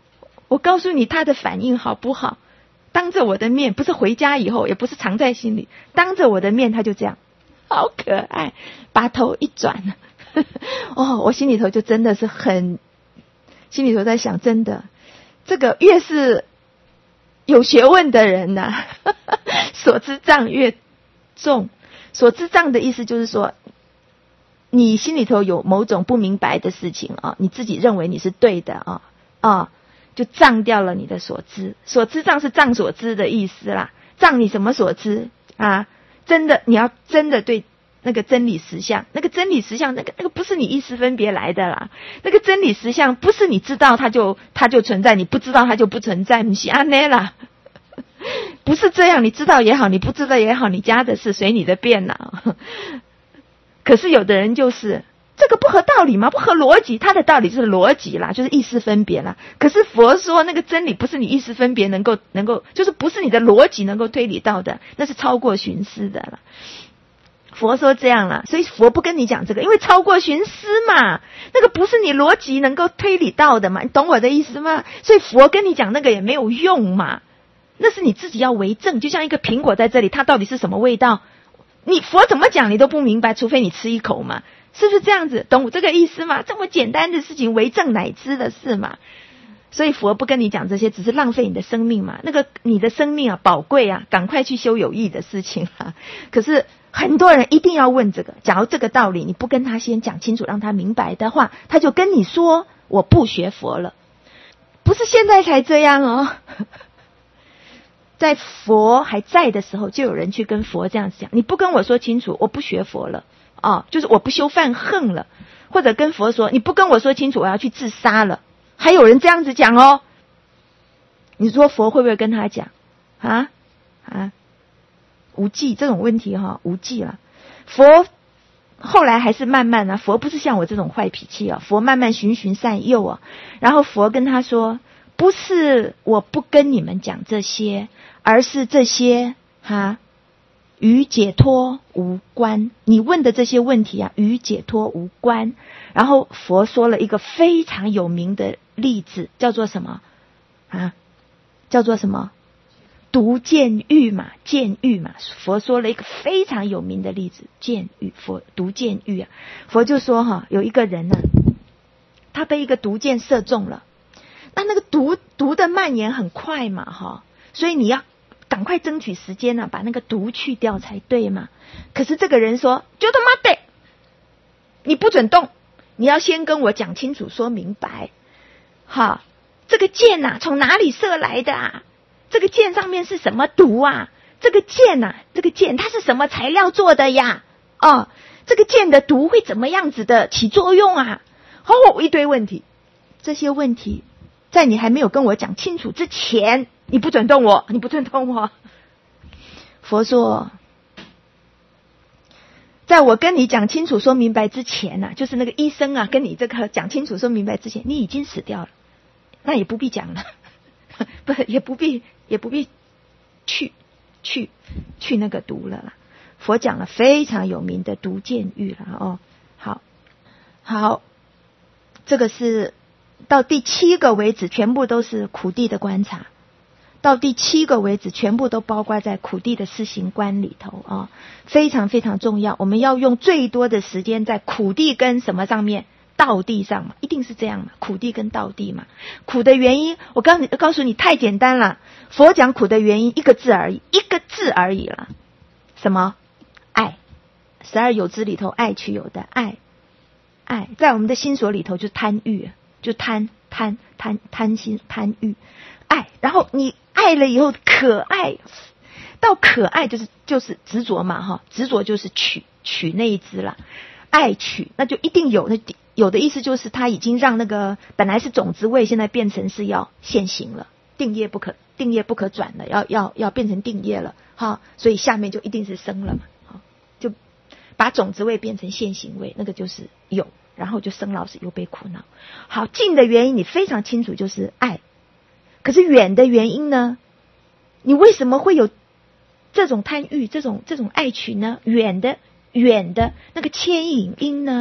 我告诉你他的反应好不好？当着我的面，不是回家以后，也不是藏在心里，当着我的面他就这样，好可爱，把头一转，哦，我心里头就真的是很，心里头在想，真的，这个越是有学问的人呐、啊，所知障越重。所知障的意思就是说，你心里头有某种不明白的事情啊，你自己认为你是对的啊啊，就障掉了你的所知。所知障是障所知的意思啦，障你什么所知啊？真的，你要真的对那个真理实相，那个真理实相，那个那个不是你意识分别来的啦，那个真理实相不是你知道它就它就存在，你不知道它就不存在，不是安内啦。不是这样，你知道也好，你不知道也好，你家的事随你的便啦。可是有的人就是这个不合道理嘛，不合逻辑，他的道理是逻辑啦，就是意识分别啦。可是佛说那个真理不是你意识分别能够能够，就是不是你的逻辑能够推理到的，那是超过寻思的啦。佛说这样啦，所以佛不跟你讲这个，因为超过寻思嘛，那个不是你逻辑能够推理到的嘛，你懂我的意思吗？所以佛跟你讲那个也没有用嘛。那是你自己要为证，就像一个苹果在这里，它到底是什么味道？你佛怎么讲你都不明白，除非你吃一口嘛，是不是这样子？懂我这个意思吗？这么简单的事情，为证乃知的事嘛。所以佛不跟你讲这些，只是浪费你的生命嘛。那个你的生命啊，宝贵啊，赶快去修有益的事情啊。可是很多人一定要问这个，假如这个道理你不跟他先讲清楚，让他明白的话，他就跟你说我不学佛了。不是现在才这样哦。在佛还在的时候，就有人去跟佛这样子讲，你不跟我说清楚，我不学佛了哦，就是我不修犯恨了，或者跟佛说，你不跟我说清楚，我要去自杀了，还有人这样子讲哦。你说佛会不会跟他讲啊啊？无忌这种问题哈、哦，无忌了。佛后来还是慢慢啊，佛不是像我这种坏脾气啊，佛慢慢循循善诱啊，然后佛跟他说，不是我不跟你们讲这些，而是这些哈与解脱无关。你问的这些问题啊，与解脱无关。然后佛说了一个非常有名的例子，叫做什么啊？叫做什么？毒箭喻嘛，箭喻嘛。佛说了一个非常有名的例子，箭喻，佛毒箭喻啊。佛就说哈，有一个人呢、啊，他被一个毒箭射中了。那那个毒毒的蔓延很快嘛，哈，所以你要赶快争取时间啊，把那个毒去掉才对嘛。可是这个人说，就他妈的，你不准动，你要先跟我讲清楚，说明白。哈，这个箭呐、啊，从哪里射来的啊？这个箭上面是什么毒啊？这个箭呐、啊，这个箭它是什么材料做的呀？哦，这个箭的毒会怎么样子的起作用啊？哦，一堆问题，这些问题。在你还没有跟我讲清楚之前，你不准动我，你不准动我。佛说，在我跟你讲清楚说明白之前啊，就是那个医生啊跟你这个讲清楚说明白之前，你已经死掉了，那也不必讲了，不也不必也不必去去去那个毒了啦。佛讲了非常有名的毒箭喻了哦。好，好，这个是。到第七个为止，全部都是苦地的观察。到第七个为止，全部都包括在苦地的施行观里头啊，非常非常重要。我们要用最多的时间在苦地跟什么上面？道地上嘛，一定是这样嘛。苦地跟道地嘛，苦的原因，我告诉你，告诉你太简单了。佛讲苦的原因一个字而已，一个字而已了。什么？爱。十二有支里头，爱取有的爱，爱在我们的心所里头就贪欲。就贪贪贪贪心贪欲爱，然后你爱了以后可爱，到可爱就是就是执着嘛哈，执着就是取取那一只了，爱取那就一定有，那有的意思就是他已经让那个本来是种子位，现在变成是要现行了，定业不可定业不可转了，要要要变成定业了哈，所以下面就一定是生了嘛，就把种子位变成现行位，那个就是有。然后就生老死忧悲苦恼。好，近的原因你非常清楚，就是爱。可是远的原因呢？你为什么会有这种贪欲、这种这种爱取呢？远的远的那个牵引因呢？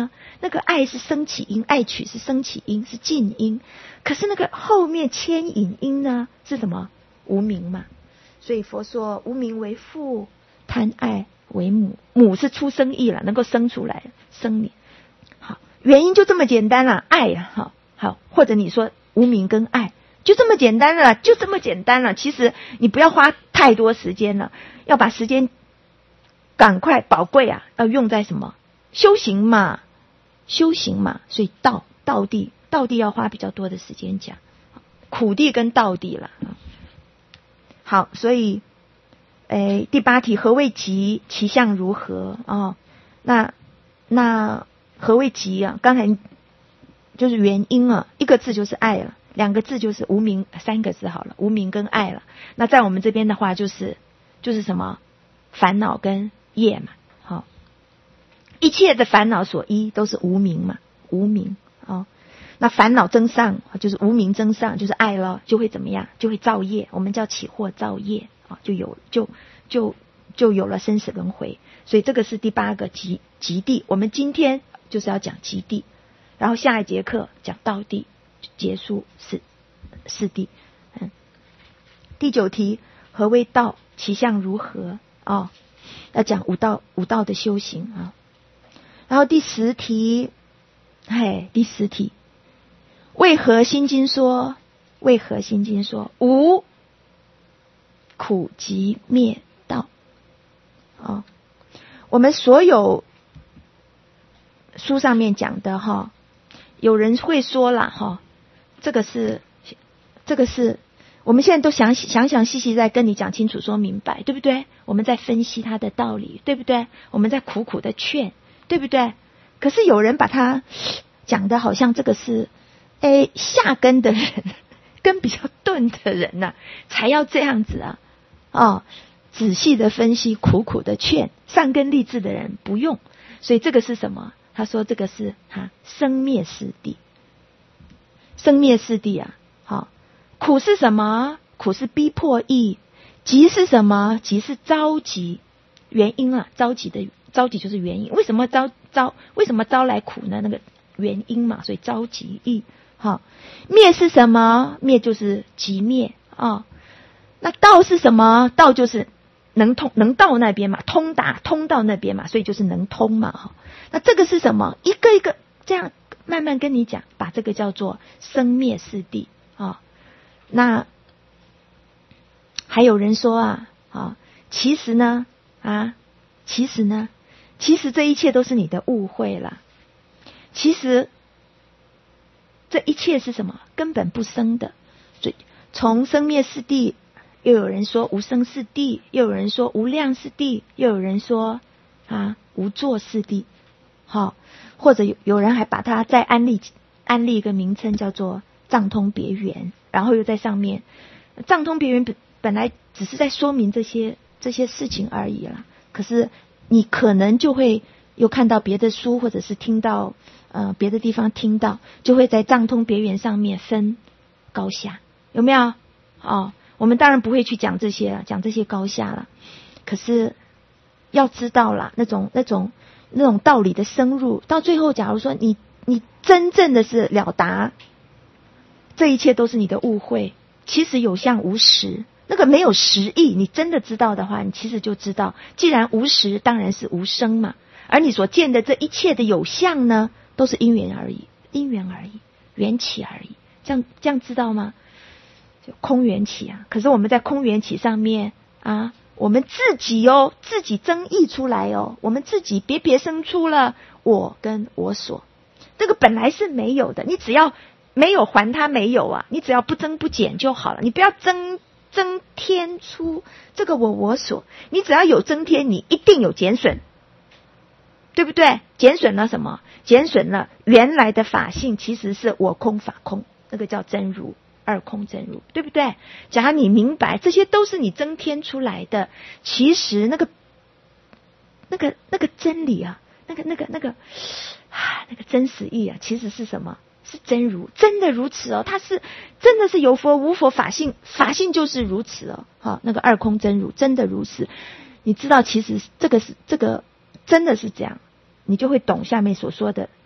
那个爱是升起音，爱取是升起音，是静音。可是那个后面牵引音呢是什么？无明嘛。所以佛说无明为父，贪爱为母，母是出生意了，能够生出来生你。好，原因就这么简单了，爱啊，好好，或者你说无明跟爱就这么简单了，就这么简单了。其实你不要花太多时间了，要把时间赶快宝贵啊，要用在什么？修行嘛，修行嘛。所以道道地道地要花比较多的时间讲，苦地跟道地了。好，所以，诶，第八题，何谓集？其相如何？哦，那那何谓集啊？刚才就是原因啊，一个字就是爱了，两个字就是无明，三个字好了，无明跟爱了。那在我们这边的话，就是就是什么烦恼跟业嘛。好、哦，一切的烦恼所依都是无明嘛，无明哦。那烦恼增上就是无明增上，就是爱了，就会怎么样？就会造业，我们叫起惑造业啊，就有就就就有了生死轮回。所以这个是第八个极极地。我们今天就是要讲极地，然后下一节课讲道地，结束四四地。嗯，第九题，何谓道？其相如何？哦，要讲五道五道的修行啊。然后第十题，嘿，第十题。为何心经说？为何心经说无苦集灭道？哦，我们所有书上面讲的哈，有人会说了哈，这个是这个是我们现在都想想想细细在跟你讲清楚说明白，对不对？我们在分析它的道理，对不对？我们在苦苦的劝，对不对？可是有人把它讲的好像这个是哎，下根的人，根比较钝的人呐、啊，才要这样子啊，哦，仔细的分析，苦苦的劝，上根立志的人不用。所以这个是什么？他说这个是哈生灭四谛，生灭四谛啊，好、哦，苦是什么？苦是逼迫意，急是什么？急是着急，原因啊，着急的着急就是原因。为什么招招？为什么招来苦呢？那个原因嘛，所以着急意。好，灭是什么？灭就是即灭啊、哦。那道是什么？道就是能通，能到那边嘛，通达通到那边嘛，所以就是能通嘛。哈，那这个是什么？一个一个这样慢慢跟你讲，把这个叫做生灭四谛啊、哦。那还有人说啊啊、哦，其实呢啊，其实呢，其实这一切都是你的误会啦。其实。这一切是什么？根本不生的。所以从生灭四谛，又有人说无生四谛，又有人说无量四谛，又有人说啊无作四谛。好、哦，或者有有人还把它再安立安立一个名称叫做藏通别圆，然后又在上面藏通别圆本本来只是在说明这些这些事情而已啦。可是你可能就会又看到别的书，或者是听到。呃，别的地方听到，就会在藏通别圆上面分高下，有没有？哦，我们当然不会去讲这些了，讲这些高下了。可是要知道啦，那种那种那种道理的深入，到最后，假如说你你真正的是了达，这一切都是你的误会。其实有相无实，那个没有实义，你真的知道的话，你其实就知道，既然无实，当然是无生嘛。而你所见的这一切的有相呢？都是因缘而已，因缘而已，缘起而已，这样这样知道吗？就空缘起啊！可是我们在空缘起上面啊，我们自己哦，自己增益出来哦，我们自己别别生出了我跟我所，这个本来是没有的，你只要没有还它没有啊，你只要不增不减就好了，你不要增增添出这个我我所，你只要有增添，你一定有减损。对不对？减损了什么？减损了原来的法性，其实是我空法空，那个叫真如，二空真如，对不对？假如你明白，这些都是你增添出来的，其实那个、那个、那个真理啊，那个、那个、那个啊，那个真实义啊，其实是什么？是真如，真的如此哦。它是真的是有佛无佛法性，法性就是如此哦。好，那个二空真如，真的如此。你知道，其实这个是这个。真的是这样，你就会懂下面所说的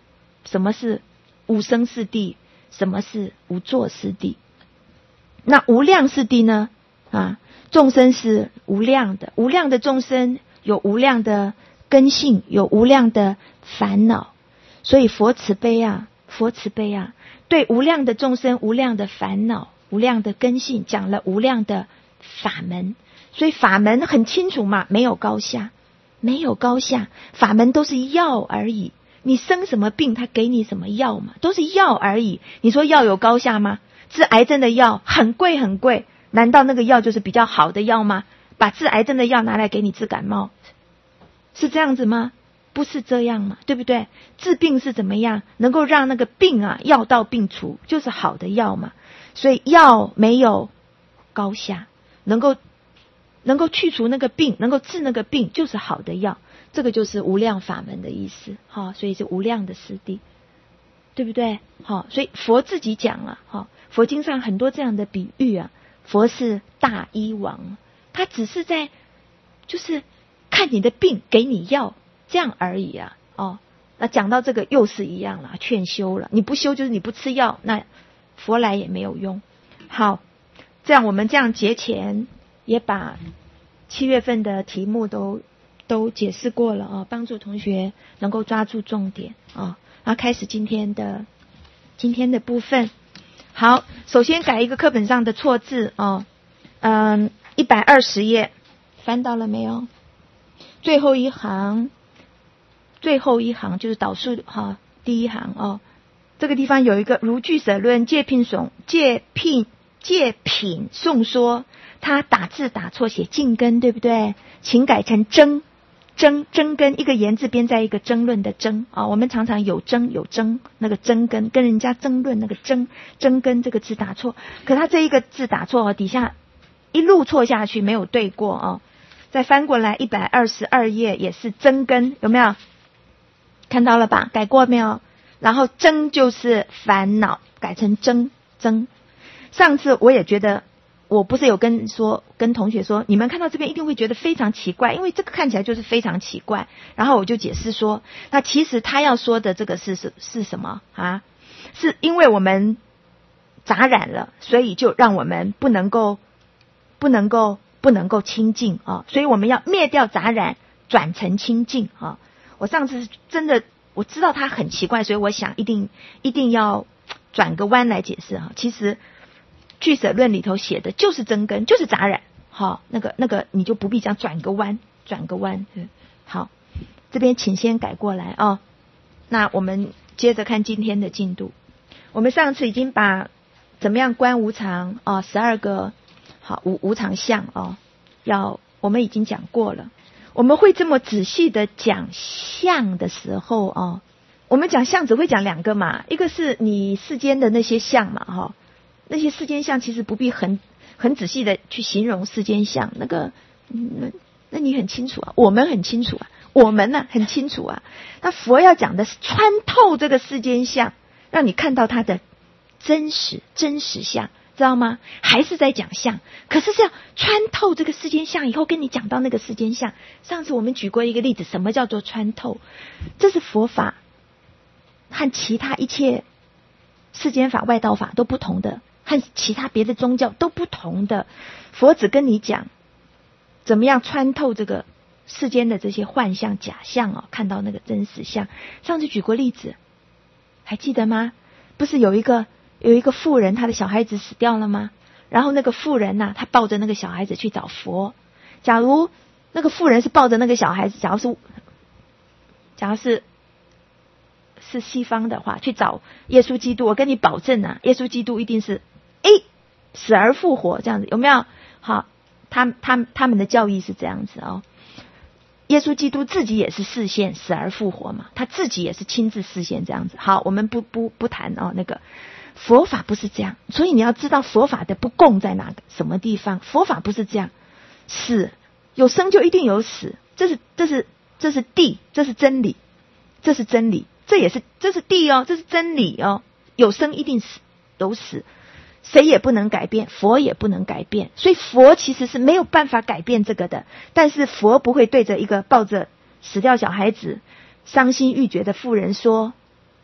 什么是无生四谛，什么是无作四谛。那无量四谛呢？啊，众生是无量的，无量的众生有无量的根性，有无量的烦恼，所以佛慈悲啊，佛慈悲啊，对无量的众生、无量的烦恼、无量的根性讲了无量的法门。所以法门很清楚嘛，没有高下，没有高下，法门都是药而已。你生什么病，他给你什么药嘛，都是药而已。你说药有高下吗？治癌症的药很贵很贵，难道那个药就是比较好的药吗？把治癌症的药拿来给你治感冒，是这样子吗？不是这样嘛，对不对？治病是怎么样？能够让那个病啊药到病除，就是好的药嘛。所以药没有高下，能够能够去除那个病，能够治那个病，就是好的药。这个就是无量法门的意思，哈，所以是无量的四谛，对不对？好，所以佛自己讲了，哈，佛经上很多这样的比喻啊。佛是大医王，他只是在就是看你的病，给你药，这样而已啊。哦，那讲到这个又是一样了，劝修了，你不修就是你不吃药，那佛来也没有用。好，这样我们这样节前也把七月份的题目都都解释过了啊，帮助同学能够抓住重点啊。然后开始今天的今天的部分。好，首先改一个课本上的错字哦，嗯，一百二十页，翻到了没有？最后一行，最后一行就是导数哈、哦，第一行哦，这个地方有一个如俱舍论借品颂借品借品颂说，他打字打错，写净根，对不对？请改成争。争争根，一个言字边在一个争论的争啊，我们常常有争有争，那个争根跟人家争论那个争争根这个字打错，可他这一个字打错，底下一路错下去没有对过啊。再翻过来一百二十二页也是争根，有没有看到了吧？改过没有？然后争就是烦恼，改成争争。上次我也觉得。我不是有跟说跟同学说，你们看到这边一定会觉得非常奇怪，因为这个看起来就是非常奇怪。然后我就解释说，那其实他要说的这个是是是什么啊？是因为我们杂染了，所以就让我们不能够不能够不能够清净啊，所以我们要灭掉杂染，转成清净啊。我上次真的我知道它很奇怪，所以我想一定一定要转个弯来解释啊。其实。俱舍论里头写的就是增根，就是杂染，好，那个那个你就不必这样转个弯，转个弯。好，这边请先改过来哦。那我们接着看今天的进度。我们上次已经把怎么样观无常哦，十二个好无无常相哦，要我们已经讲过了。我们会这么仔细的讲相的时候哦，我们讲相只会讲两个嘛，一个是你世间的那些相嘛，哈、哦。那些世间相其实不必很很仔细的去形容世间相，那个那那你很清楚啊，我们很清楚啊，我们呢、啊、很清楚啊。那佛要讲的是穿透这个世间相，让你看到它的真实真实相，知道吗？还是在讲相，可是是要穿透这个世间相以后，跟你讲到那个世间相。上次我们举过一个例子，什么叫做穿透？这是佛法和其他一切世间法、外道法都不同的。和其他别的宗教都不同的，佛只跟你讲怎么样穿透这个世间的这些幻象假象哦，看到那个真实相。上次举过例子，还记得吗？不是有一个有一个妇人，她的小孩子死掉了吗？然后那个妇人呐、啊，她抱着那个小孩子去找佛。假如那个妇人是抱着那个小孩子，假如是假如是是西方的话，去找耶稣基督，我跟你保证啊，耶稣基督一定是哎死而复活这样子，有没有？好，他他他们的教义是这样子哦。耶稣基督自己也是示现死而复活嘛，他自己也是亲自示现这样子。好，我们不不不谈哦，那个佛法不是这样，所以你要知道佛法的不共在哪个什么地方。佛法不是这样，死有生就一定有死，这是这是这是谛，这是真理，这是真理。这也是这是谛哦，这是真理哦。有生一定死，有死，谁也不能改变，佛也不能改变。所以佛其实是没有办法改变这个的。但是佛不会对着一个抱着死掉小孩子伤心欲绝的妇人说：“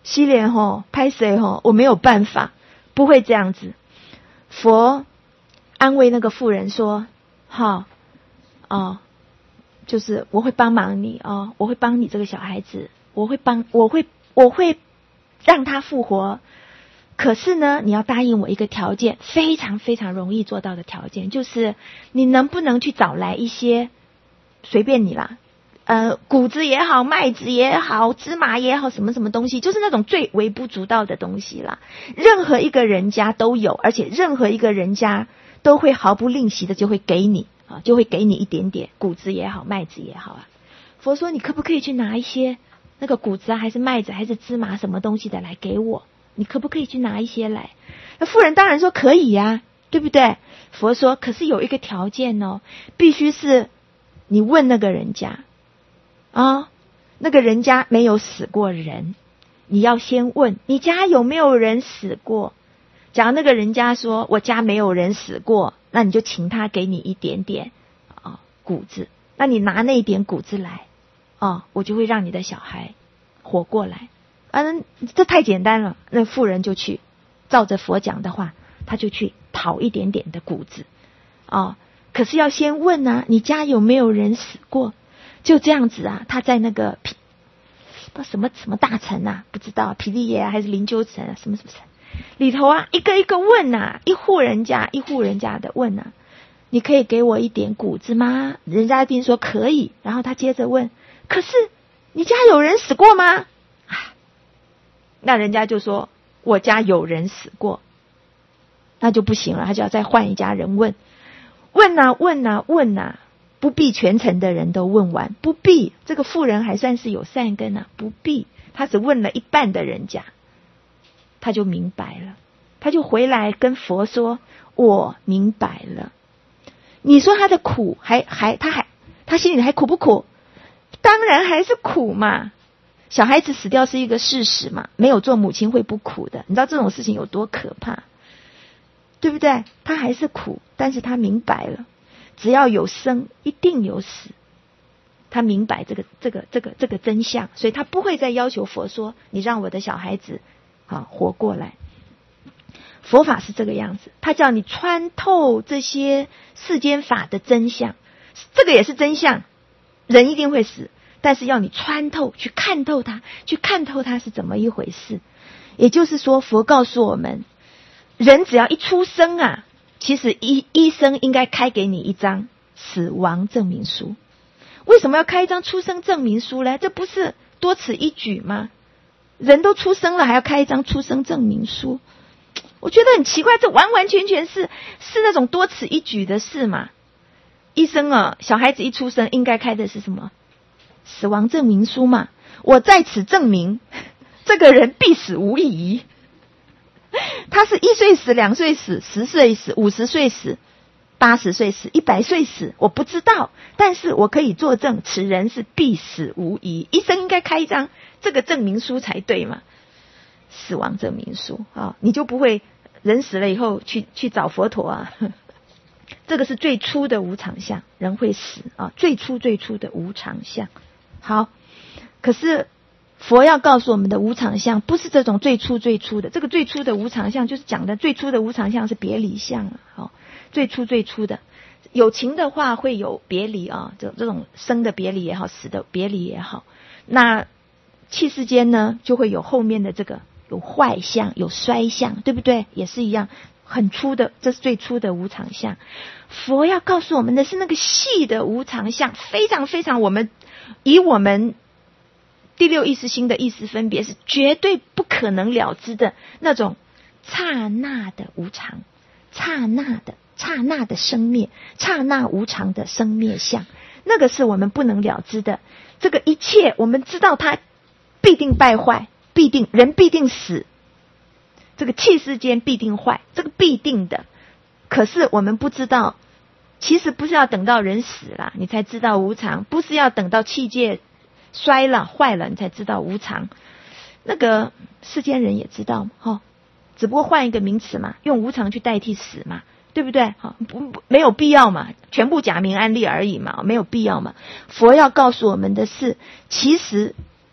西莲吼，拍谁吼，我没有办法，不会这样子。佛安慰那个妇人说，哈，哦，就是我会帮忙你哦，我会帮你这个小孩子，我会帮，我会，我会让他复活。可是呢，你要答应我一个条件，非常非常容易做到的条件，就是你能不能去找来一些，随便你啦，呃，谷子也好，麦子也好，芝麻也好，什么什么东西，就是那种最微不足道的东西啦。任何一个人家都有，而且任何一个人家都会毫不吝惜的就会给你啊，就会给你一点点谷子也好，麦子也好啊。佛说，你可不可以去拿一些那个谷子啊，还是麦子，还是芝麻什么东西的来给我？你可不可以去拿一些来？那妇人当然说可以呀、啊，对不对？佛说，可是有一个条件哦，必须是你问那个人家啊，那个人家没有死过人，你要先问你家有没有人死过。假如那个人家说我家没有人死过，那你就请他给你一点点啊谷子，那你拿那一点谷子来啊，我就会让你的小孩活过来。啊，这太简单了。那妇人就去照着佛讲的话，他就去讨一点点的谷子啊。可是要先问啊，你家有没有人死过？就这样子啊，他在那个皮不什么什么大城啊，不知道毗利耶啊还是灵鹫城啊，什么什么城里头啊，一个一个问啊，一户人家一户人家的问啊，你可以给我一点谷子吗？人家一定说可以。然后他接着问，可是你家有人死过吗？那人家就说我家有人死过，那就不行了，他就要再换一家人问，问啊问啊问啊，不必全城的人都问完，不必。这个妇人还算是有善根啊，不必，他只问了一半的人家，他就明白了，他就回来跟佛说，我明白了。你说他的苦还还他还他心里还苦不苦？当然还是苦嘛。小孩子死掉是一个事实嘛，没有做母亲会不苦的。你知道这种事情有多可怕，对不对？他还是苦，但是他明白了，只要有生一定有死，他明白这个这个这个这个真相，所以他不会再要求佛说你让我的小孩子啊活过来。佛法是这个样子，他叫你穿透这些世间法的真相，这个也是真相，人一定会死，但是要你穿透，去看透它，去看透它是怎么一回事。也就是说，佛告诉我们，人只要一出生啊，其实医医生应该开给你一张死亡证明书。为什么要开一张出生证明书呢？这不是多此一举吗？人都出生了，还要开一张出生证明书，我觉得很奇怪，这完完全全是是那种多此一举的事嘛。医生啊，小孩子一出生应该开的是什么？死亡证明书嘛，我在此证明这个人必死无疑。他是一岁死，两岁死，十岁死，五十岁死，八十岁死，一百岁死，我不知道，但是我可以作证，此人是必死无疑。医生应该开一张这个证明书才对嘛，死亡证明书啊，你就不会人死了以后去去找佛陀啊。这个是最初的无常相，人会死啊，最初最初的无常相。好，可是佛要告诉我们的无常相不是这种最初最初的，这个最初的无常相就是讲的最初的无常相是别离相啊。好，最初最初的有情的话会有别离啊，这这种生的别离也好，死的别离也好。那气世间呢，就会有后面的这个有坏相，有衰相，对不对？也是一样，很粗的，这是最初的无常相。佛要告诉我们的是那个细的无常相，非常非常我们以我们第六意识心的意识分别是绝对不可能了知的那种刹那的无常，刹那的刹那的生灭，刹那无常的生灭相，那个是我们不能了知的。这个一切我们知道它必定败坏，必定人必定死，这个气世间必定坏，这个必定的。可是我们不知道，其实不是要等到人死了你才知道无常，不是要等到气界衰了坏了你才知道无常，那个世间人也知道哦，只不过换一个名词嘛，用无常去代替死嘛，对不对？好，不不没有必要嘛，全部假名安利而已嘛，没有必要嘛。佛要告诉我们的是，其实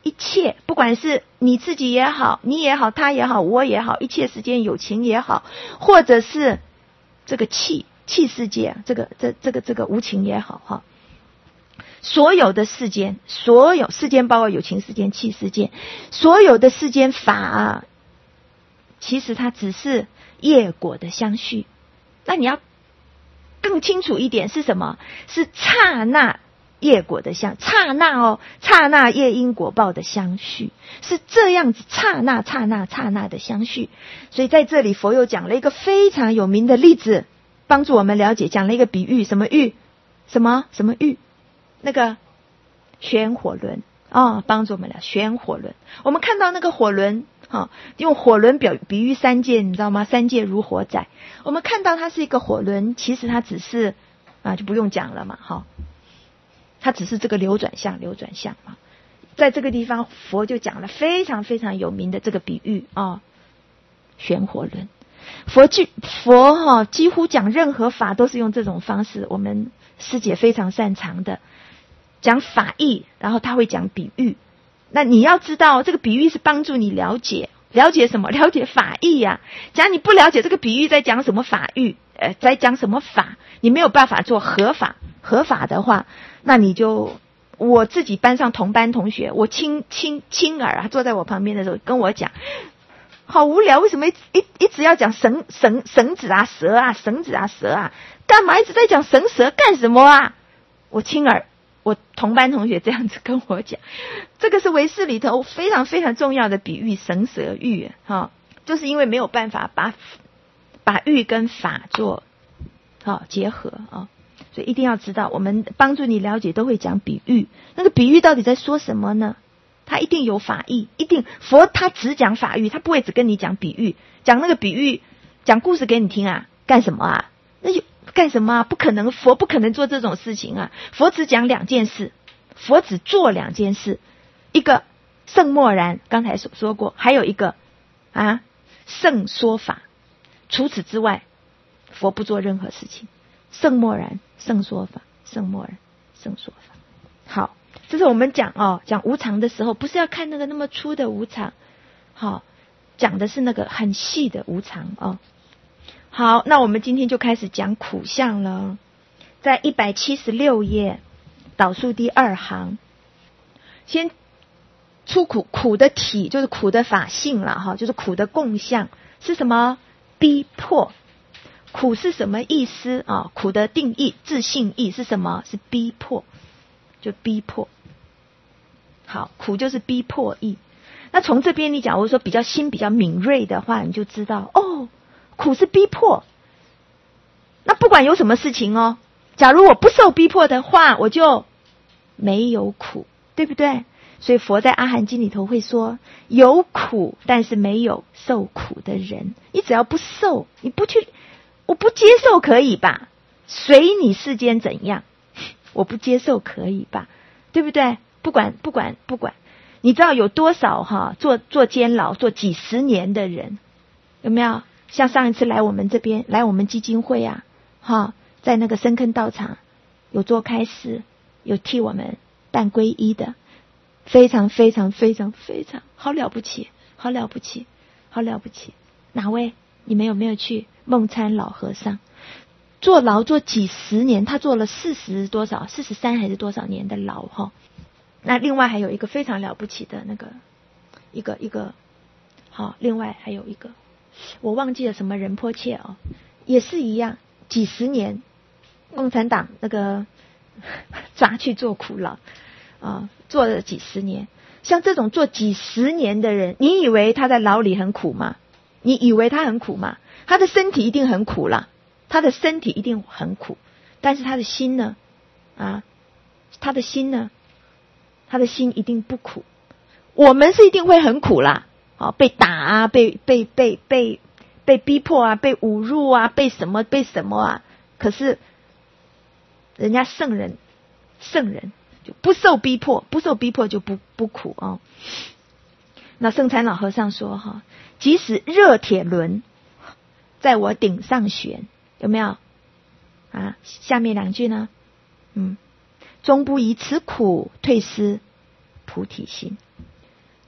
一切，不管是你自己也好，你也好，他也好，我也好，一切世间有情也好，或者是这个气气世界，这个这这个这个无情也好哈，所有的世间，所有世间包括有情世间、气世间，所有的世间法啊，其实它只是业果的相续。那你要更清楚一点是什么？是刹那业果的相，刹那哦，刹那业因果报的相续，是这样子，刹那刹那刹那的相续。所以在这里佛又讲了一个非常有名的例子，帮助我们了解，讲了一个比喻，什么喻？什么什么喻？那个旋火轮哦，帮助我们了旋火轮。我们看到那个火轮，哦，用火轮表比喻三界，你知道吗？三界如火载。我们看到它是一个火轮，其实它只是啊，就不用讲了嘛，哈、哦，它只是这个流转相，流转相嘛。在这个地方，佛就讲了非常非常有名的这个比喻啊、哦，旋火轮。佛句佛哈、哦，几乎讲任何法都是用这种方式，我们师姐非常擅长的。讲法义，然后他会讲比喻。那你要知道，这个比喻是帮助你了解，了解什么？了解法义呀、啊。假如你不了解这个比喻在讲什么法律，呃，在讲什么法，你没有办法做合法。合法的话，那你就我自己班上同班同学，我亲亲亲儿啊，坐在我旁边的时候跟我讲，好无聊，为什么一一一直要讲绳绳绳子啊蛇啊绳子啊蛇啊，干嘛一直在讲绳蛇干什么啊？我亲儿。我同班同学这样子跟我讲，这个是唯识里头非常非常重要的比喻，绳蛇喻哈、哦，就是因为没有办法把把喻跟法做好、哦、结合啊、哦，所以一定要知道，我们帮助你了解都会讲比喻，那个比喻到底在说什么呢？他一定有法义，一定佛他只讲法喻，他不会只跟你讲比喻，讲那个比喻，讲故事给你听啊，干什么啊？那就。干什么啊？不可能，佛不可能做这种事情啊！佛只讲两件事，佛只做两件事，一个圣默然，刚才所说过，还有一个啊圣说法。除此之外，佛不做任何事情。圣默然，圣说法，圣默然，圣说法。好，这是我们讲哦，讲无常的时候，不是要看那个那么粗的无常，好，讲的是那个很细的无常哦。好，那我们今天就开始讲苦相了。在一百七十六页倒数第二行，先出苦，苦的体就是苦的法性了哈，就是苦的共相是什么？逼迫。苦是什么意思啊？苦的定义自性义是什么？是逼迫，就逼迫。好，苦就是逼迫义。那从这边你讲，我说比较心比较敏锐的话，你就知道哦。苦是逼迫，那不管有什么事情哦，假如我不受逼迫的话，我就没有苦，对不对？所以佛在阿含经里头会说，有苦但是没有受苦的人。你只要不受，你不去，我不接受可以吧？随你世间怎样，我不接受可以吧？对不对？不管不管不管，你知道有多少哈做做监牢做几十年的人，有没有？像上一次来我们这边，来我们基金会啊，哈，在那个深坑道场有做开示，有替我们办皈依的，非常非常非常非常好了不起，好了不起，好了不起。哪位？你们有没有去？梦参老和尚坐牢坐几十年，他坐了四十多少，四十三还是多少年的牢哈？那另外还有一个非常了不起的那个一个一个，好，另外还有一个。我忘记了什么仁波切哦，也是一样，几十年，共产党那个抓去做苦牢啊，做了几十年。像这种做几十年的人，你以为他在牢里很苦吗？你以为他很苦吗？他的身体一定很苦啦，他的身体一定很苦，但是他的心呢？啊，他的心呢？他的心一定不苦。我们是一定会很苦啦。哦，被打啊，被被被被被逼迫啊，被侮辱啊，被什么被什么啊？可是人家圣人，圣人就不受逼迫，不受逼迫就不不苦哦。那圣禅老和尚说哈，即使热铁轮在我顶上旋，有没有啊？下面两句呢？嗯，终不以此苦退失菩提心。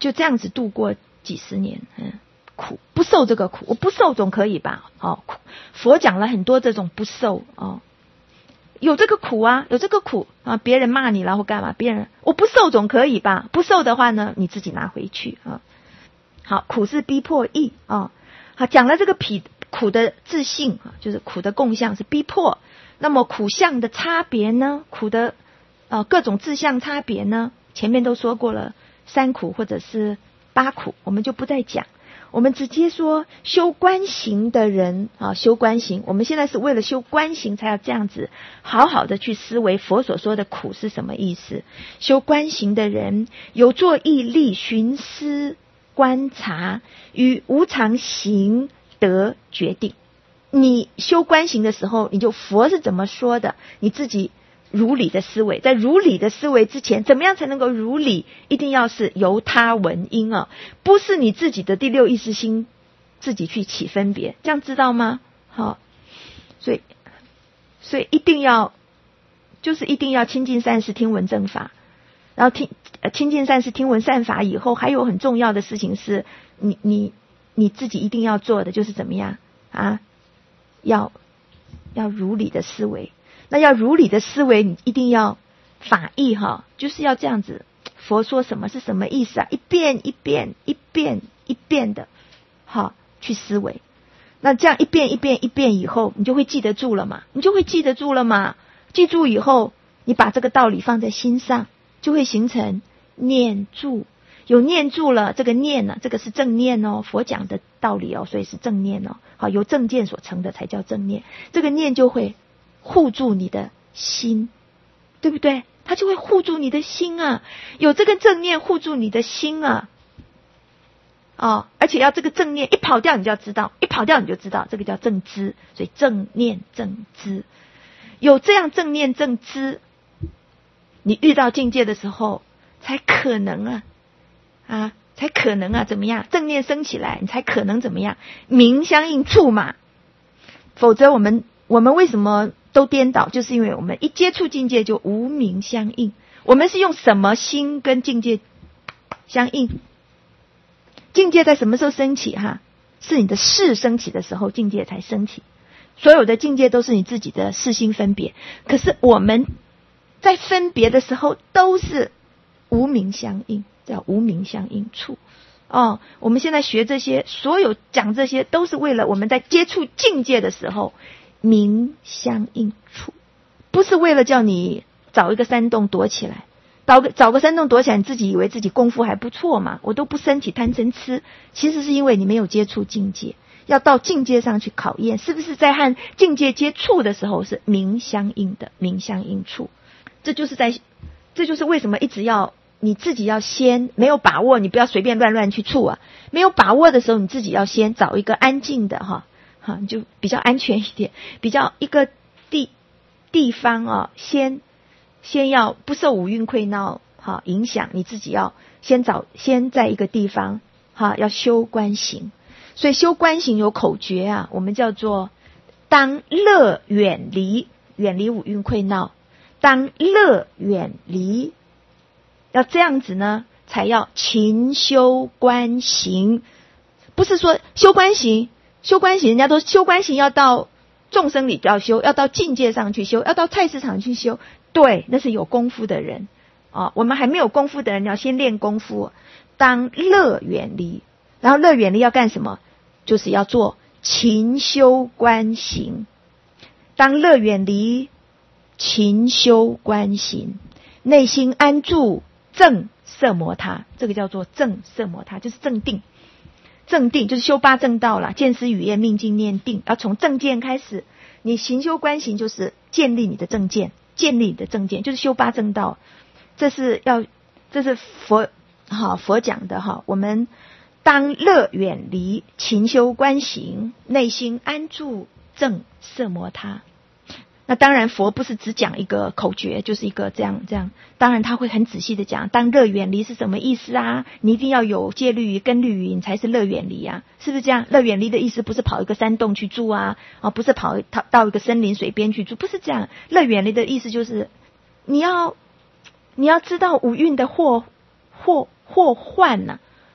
就这样子度过几十年，嗯，苦不受这个苦，我不受总可以吧？哦，苦佛讲了很多这种不受哦，有这个苦啊，有这个苦啊，别人骂你了或干嘛，别人我不受总可以吧？不受的话呢，你自己拿回去啊。好，苦是逼迫意啊。好，讲了这个苦苦的自性啊，就是苦的共相是逼迫。那么苦相的差别呢？苦的呃各种自相差别呢？前面都说过了，三苦或者是八苦，我们就不再讲。我们直接说修观行的人啊，修观行，我们现在是为了修观行才要这样子好好的去思维佛所说的苦是什么意思。修观行的人有作意力寻思观察与无常行得决定。你修观行的时候，你就佛是怎么说的，你自己如理的思维，在如理的思维之前，怎么样才能够如理？一定要是由他闻因啊，不是你自己的第六意识心自己去起分别，这样知道吗？好，所以所以一定要就是一定要亲近善事，听闻正法，然后听呃亲近善事，听闻善法以后，还有很重要的事情是，你你你自己一定要做的就是怎么样啊？要要如理的思维。那要如理的思维，你一定要法义哈，就是要这样子。佛说什么是什么意思啊？一遍一遍一遍一遍的，好去思维。那这样一遍一遍一遍以后，你就会记得住了嘛？你就会记得住了嘛？记住以后，你把这个道理放在心上，就会形成念住。有念住了，这个念呢、啊，这个是正念哦，佛讲的道理哦，所以是正念哦。好，由正见所成的才叫正念。这个念就会护住你的心，对不对？它就会护住你的心啊，有这个正念护住你的心啊，哦，而且要这个正念一跑掉，你就要知道，一跑掉你就知道，这个叫正知，所以正念正知，有这样正念正知，你遇到境界的时候，才可能啊啊，才可能啊怎么样？正念升起来，你才可能怎么样？明相应处嘛，否则我们我们为什么都颠倒，就是因为我们一接触境界就无明相应。我们是用什么心跟境界相应？境界在什么时候升起哈？是你的识升起的时候，境界才升起。所有的境界都是你自己的识心分别，可是我们在分别的时候都是无明相应，叫无明相应处。哦，我们现在学这些，所有讲这些都是为了我们在接触境界的时候明相应处，不是为了叫你找一个山洞躲起来，找个找个山洞躲起来，你自己以为自己功夫还不错嘛，我都不升起贪嗔痴，其实是因为你没有接触境界，要到境界上去考验，是不是在和境界接触的时候是明相应的明相应处。这就是在，这就是为什么一直要你自己要先没有把握，你不要随便乱乱去触啊，没有把握的时候，你自己要先找一个安静的哈。哈，就比较安全一点，比较一个地地方啊，先先要不受五蕴溃闹哈影响，你自己要先找先在一个地方哈，要修观行。所以修观行有口诀啊，我们叫做当乐远离，远离五蕴溃闹，当乐远离，要这样子呢，才要勤修观行。不是说修观行。修观行，人家都修观行要到众生里要修，要到境界上去修，要到菜市场去修。对，那是有功夫的人啊。我们还没有功夫的人，要先练功夫。当乐远离，然后乐远离要干什么？就是要做勤修观行。当乐远离，勤修观行，内心安住正色摩他，这个叫做正色摩他，就是正定。正定就是修八正道啦，见思语业命静念定，要从正见开始。你行修观行就是建立你的正见，建立你的正见就是修八正道。这是要，这是佛哈佛讲的哈。我们当乐远离，勤修观行，内心安住正色摩他。那当然佛不是只讲一个口诀，就是一个这样这样，当然他会很仔细的讲当乐远离是什么意思啊，你一定要有戒律仪跟律仪，你才是乐远离啊，是不是这样？乐远离的意思不是跑一个山洞去住啊，啊不是跑到一个森林水边去住，不是这样。乐远离的意思就是你要你要知道五蕴的祸祸祸患呐、啊，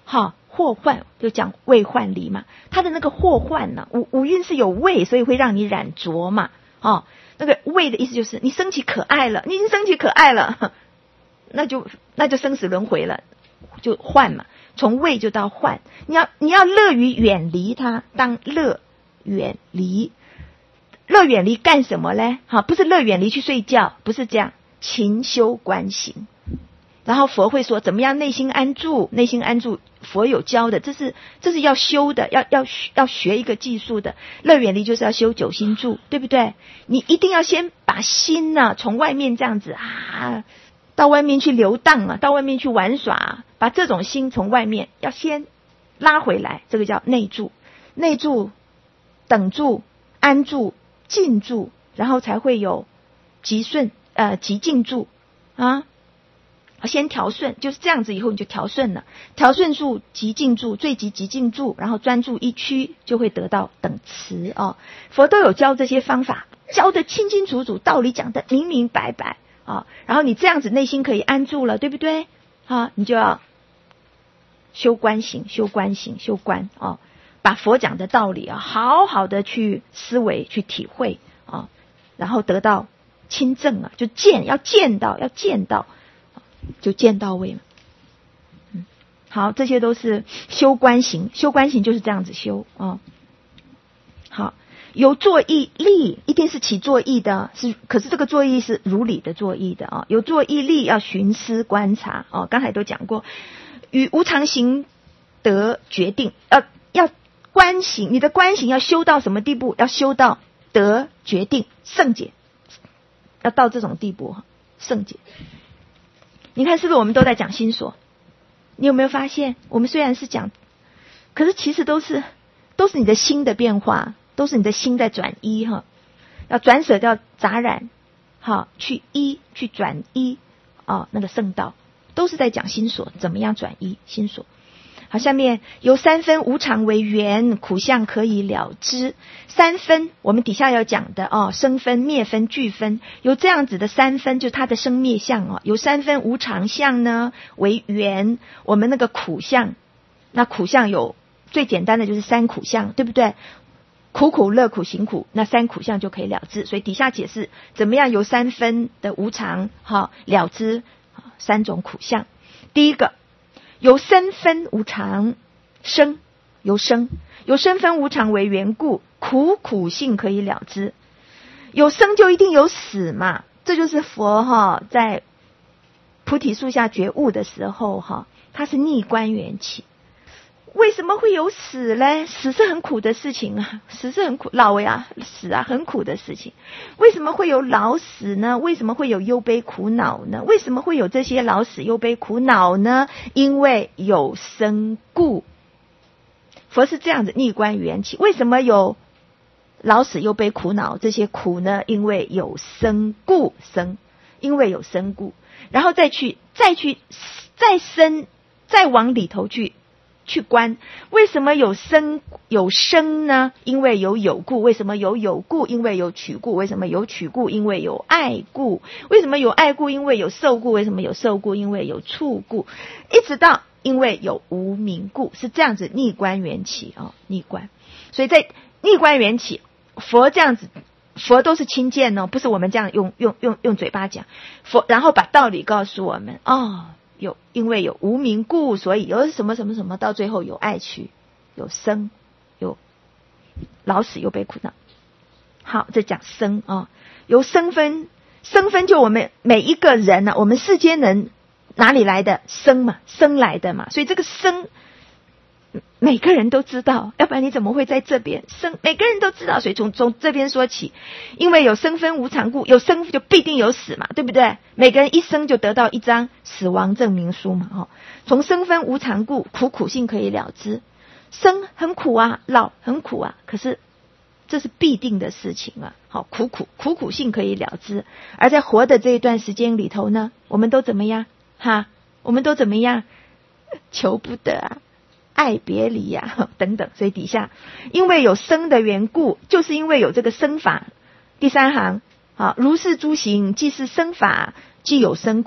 哈，祸患就讲未患离嘛，它的那个祸患呢、啊，五五蕴是有味，所以会让你染浊嘛，哦，那个味的意思就是你升起可爱了，你已经升起可爱了，那就那就生死轮回了，就患嘛，从味就到患，你要你要乐于远离它，当乐远离，乐远离干什么呢？好，不是乐远离去睡觉，不是这样，勤修观行。然后佛会说怎么样内心安住，内心安住佛有教的，这是这是要修的，要要要学一个技术的。乐远离就是要修九心住，对不对？你一定要先把心呢、啊、从外面这样子啊，到外面去游荡啊，到外面去玩耍、啊，把这种心从外面要先拉回来，这个叫内住。内住、等住、安住、静住，然后才会有极顺呃极静住啊。先调顺，就是这样子，以后你就调顺了。调顺住、极静住、最极极静住，然后专注一区，就会得到等持哦。佛都有教这些方法，教得清清楚楚，道理讲得明明白白啊、哦。然后你这样子内心可以安住了，对不对？啊，你就要修观行，修观行，修观哦，把佛讲的道理啊，好好的去思维、去体会啊、哦，然后得到亲证啊，就见，要见到，要见到。就见到位嘛，嗯，好，这些都是修观行，修观行就是这样子修啊、哦。好，有作意力，一定是起作意的，是，可是这个作意是如理的作意的啊、哦。有作意力要寻思观察哦，刚才都讲过，与无常行得决定，要要观行，你的观行要修到什么地步？要修到得决定圣解，要到这种地步哈，圣解。你看是不是我们都在讲心所？你有没有发现，我们虽然是讲，可是其实都是都是你的心的变化，都是你的心在转依哈，要转舍掉杂染，好去依去转依哦，那个圣道都是在讲心所，怎么样转依心所。好，下面由三分无常为缘，苦相可以了知。三分我们底下要讲的哦，生分、灭分、聚分，由这样子的三分，就它的生灭相哦，由三分无常相呢为缘，我们那个苦相，那苦相有最简单的就是三苦相，对不对？苦苦、乐苦、行苦，那三苦相就可以了知。所以底下解释怎么样由三分的无常哈了知三种苦相。第一个。由生分无常，生由生由生分无常为缘故，苦苦性可以了知。有生就一定有死嘛，这就是佛哈在菩提树下觉悟的时候哈，他是逆观缘起。为什么会有死呢？死是很苦的事情啊，死是很苦，老呀，死啊，很苦的事情。为什么会有老死呢？为什么会有忧悲苦恼呢？为什么会有这些老死忧悲苦恼呢？因为有生故。佛是这样子逆观缘起。为什么有老死忧悲苦恼这些苦呢？因为有生故生，因为有生故，然后再去再去再生，再往里头去。去观，为什么有生有生呢？因为有有故。为什么有有故？因为有取故。为什么有取故？因为有爱故。为什么有爱故？因为有受故。为什么有受故？因为有处故。一直到因为有无明故，是这样子逆观缘起哦，逆观。所以在逆观缘起，佛这样子，佛都是亲见哦，不是我们这样用用用用嘴巴讲。佛然后把道理告诉我们哦。有因为有无明故，所以有什么什么什么，到最后有爱取，有生，有老死忧悲苦恼。好，这讲生啊、哦，由生分，生分就我们每一个人呢、啊，我们世间人哪里来的生嘛，生来的嘛，所以这个生每个人都知道，要不然你怎么会在这边生？每个人都知道，所以从从这边说起，因为有生分无常故，有生就必定有死嘛，对不对？每个人一生就得到一张死亡证明书嘛，哦，从生分无常故，苦苦性可以了知。生很苦啊，老很苦啊，可是这是必定的事情啊，好，苦苦苦苦性可以了知。而在活的这一段时间里头呢，我们都怎么样？哈，我们都怎么样？求不得啊。爱别离呀、啊、等等，所以底下因为有生的缘故，就是因为有这个生法。第三行，好，如是诸行，既是生法，既有生苦，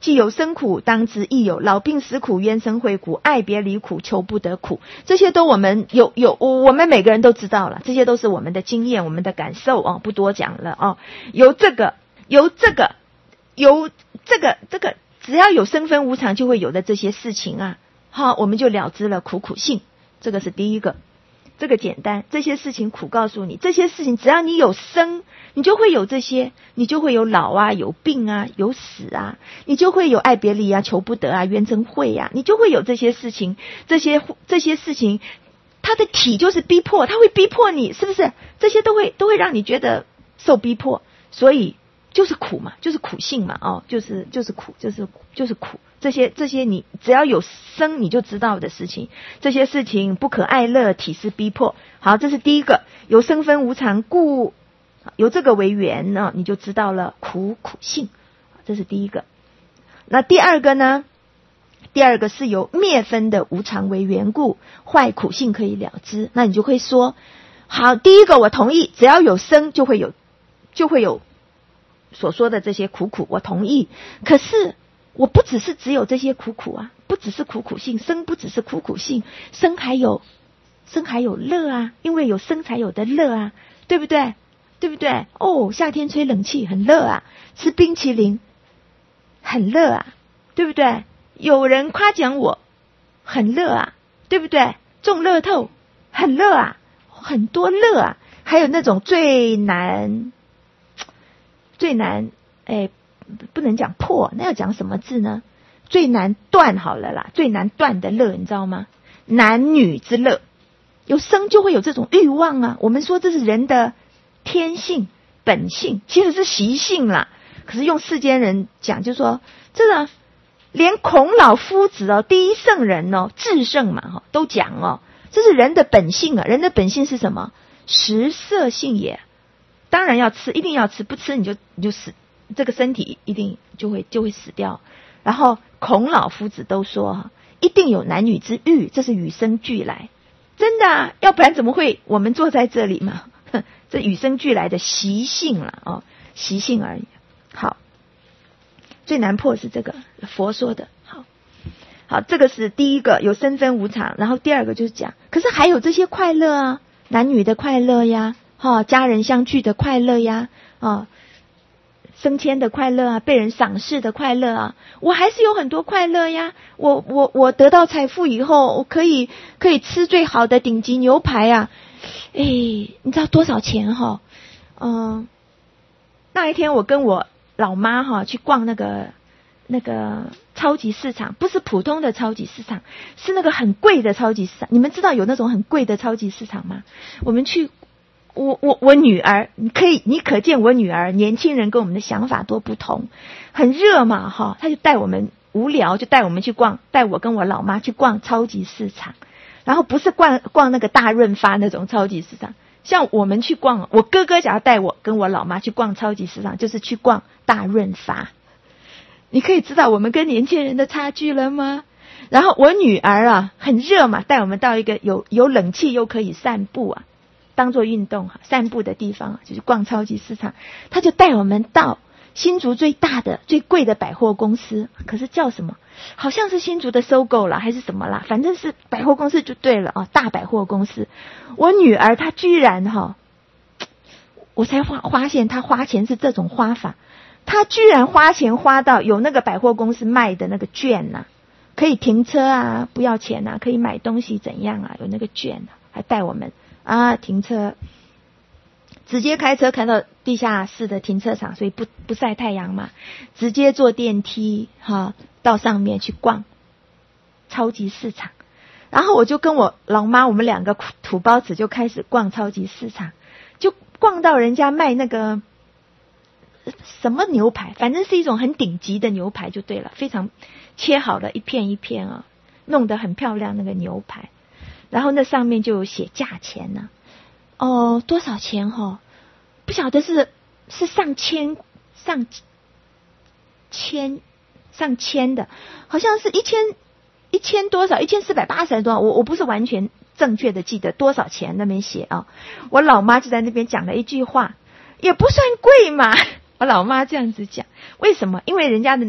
既有生苦，当知亦有老病死苦、冤生会苦、爱别离苦、求不得苦。这些都我们有有，我们每个人都知道了，这些都是我们的经验、我们的感受哦，不多讲了哦。由这个，由这个，由这个，这个，只要有生分无常，就会有的这些事情啊，好，我们就了知了苦苦性。这个是第一个。这个简单，这些事情苦告诉你，这些事情只要你有生，你就会有这些，你就会有老啊，有病啊，有死啊，你就会有爱别离啊，求不得啊，冤憎会啊，你就会有这些事情，这些这些事情，它的体就是逼迫，它会逼迫你，是不是？这些都会都会让你觉得受逼迫，所以就是苦嘛，就是苦性嘛，哦，就是就是苦，就是就是苦。这些这些你只要有生你就知道的事情，这些事情不可爱乐，体是逼迫。好，这是第一个，有生分无常故，由这个为缘呢，你就知道了苦苦性，这是第一个。那第二个呢？第二个是由灭分的无常为缘故，坏苦性可以了知。那你就会说，好，第一个我同意，只要有生就会有就会有所说的这些苦苦，我同意。可是我不只是只有这些苦苦啊，不只是苦苦性，生不只是苦苦性，生还有生还有乐啊，因为有生才有的乐啊，对不对？对不对？哦，夏天吹冷气很热啊，吃冰淇淋很热啊，对不对？有人夸奖我很热啊，对不对？中乐透很热啊，很多乐啊，还有那种最难最难哎。不能讲破，那要讲什么字呢？最难断好了啦，最难断的乐，你知道吗？男女之乐，有生就会有这种欲望啊。我们说这是人的天性、本性，其实是习性啦。可是用世间人讲，就说这个连孔老夫子哦，第一圣人哦，至圣嘛哈，都讲哦，这是人的本性啊。人的本性是什么？食色性也。当然要吃，一定要吃，不吃你就你就死。这个身体一定就会就会死掉。然后孔老夫子都说一定有男女之欲，这是与生俱来，真的啊，要不然怎么会我们坐在这里嘛？这与生俱来的习性了哦，习性而已。好，最难破是这个佛说的。好，好，这个是第一个，有生分无常。然后第二个就是讲，可是还有这些快乐啊，男女的快乐呀，哈、哦，家人相聚的快乐呀，哦。升迁的快乐啊，被人赏识的快乐啊，我还是有很多快乐呀。我我我得到财富以后，我可以可以吃最好的顶级牛排啊。哎，你知道多少钱哈？嗯，那一天我跟我老妈哈去逛那个那个超级市场，不是普通的超级市场，是那个很贵的超级市场。你们知道有那种很贵的超级市场吗？我们去。我我我女儿，你可以，你可见我女儿年轻人跟我们的想法多不同。很热嘛哈，她就带我们无聊就带我们去逛，带我跟我老妈去逛超级市场，然后不是逛逛那个大润发那种超级市场，像我们去逛，我哥哥假如带我跟我老妈去逛超级市场，就是去逛大润发。你可以知道我们跟年轻人的差距了吗？然后我女儿啊，很热嘛，带我们到一个有有冷气又可以散步啊。当做运动哈，散步的地方就是逛超级市场，他就带我们到新竹最大的、最贵的百货公司，可是叫什么？好像是新竹的收购啦，还是什么啦？反正是百货公司就对了啊，大百货公司。我女儿她居然哈，我才发发现她花钱是这种花法，她居然花钱花到有那个百货公司卖的那个券呐、啊，可以停车啊，不要钱啊，可以买东西怎样啊？有那个券啊，还带我们。啊，停车，直接开车开到地下室的停车场，所以不不晒太阳嘛，直接坐电梯哈到上面去逛超级市场。然后我就跟我老妈，我们两个土包子就开始逛超级市场，就逛到人家卖那个什么牛排，反正是一种很顶级的牛排就对了，非常切好了一片一片啊，弄得很漂亮那个牛排。然后那上面就有写价钱呢、啊，哦，多少钱哈？不晓得是是上千上千上千的，好像是一千一千多少，一千四百八十还是多少？我我不是完全正确的记得多少钱那边写啊。我老妈就在那边讲了一句话，也不算贵嘛。我老妈这样子讲，为什么？因为人家的那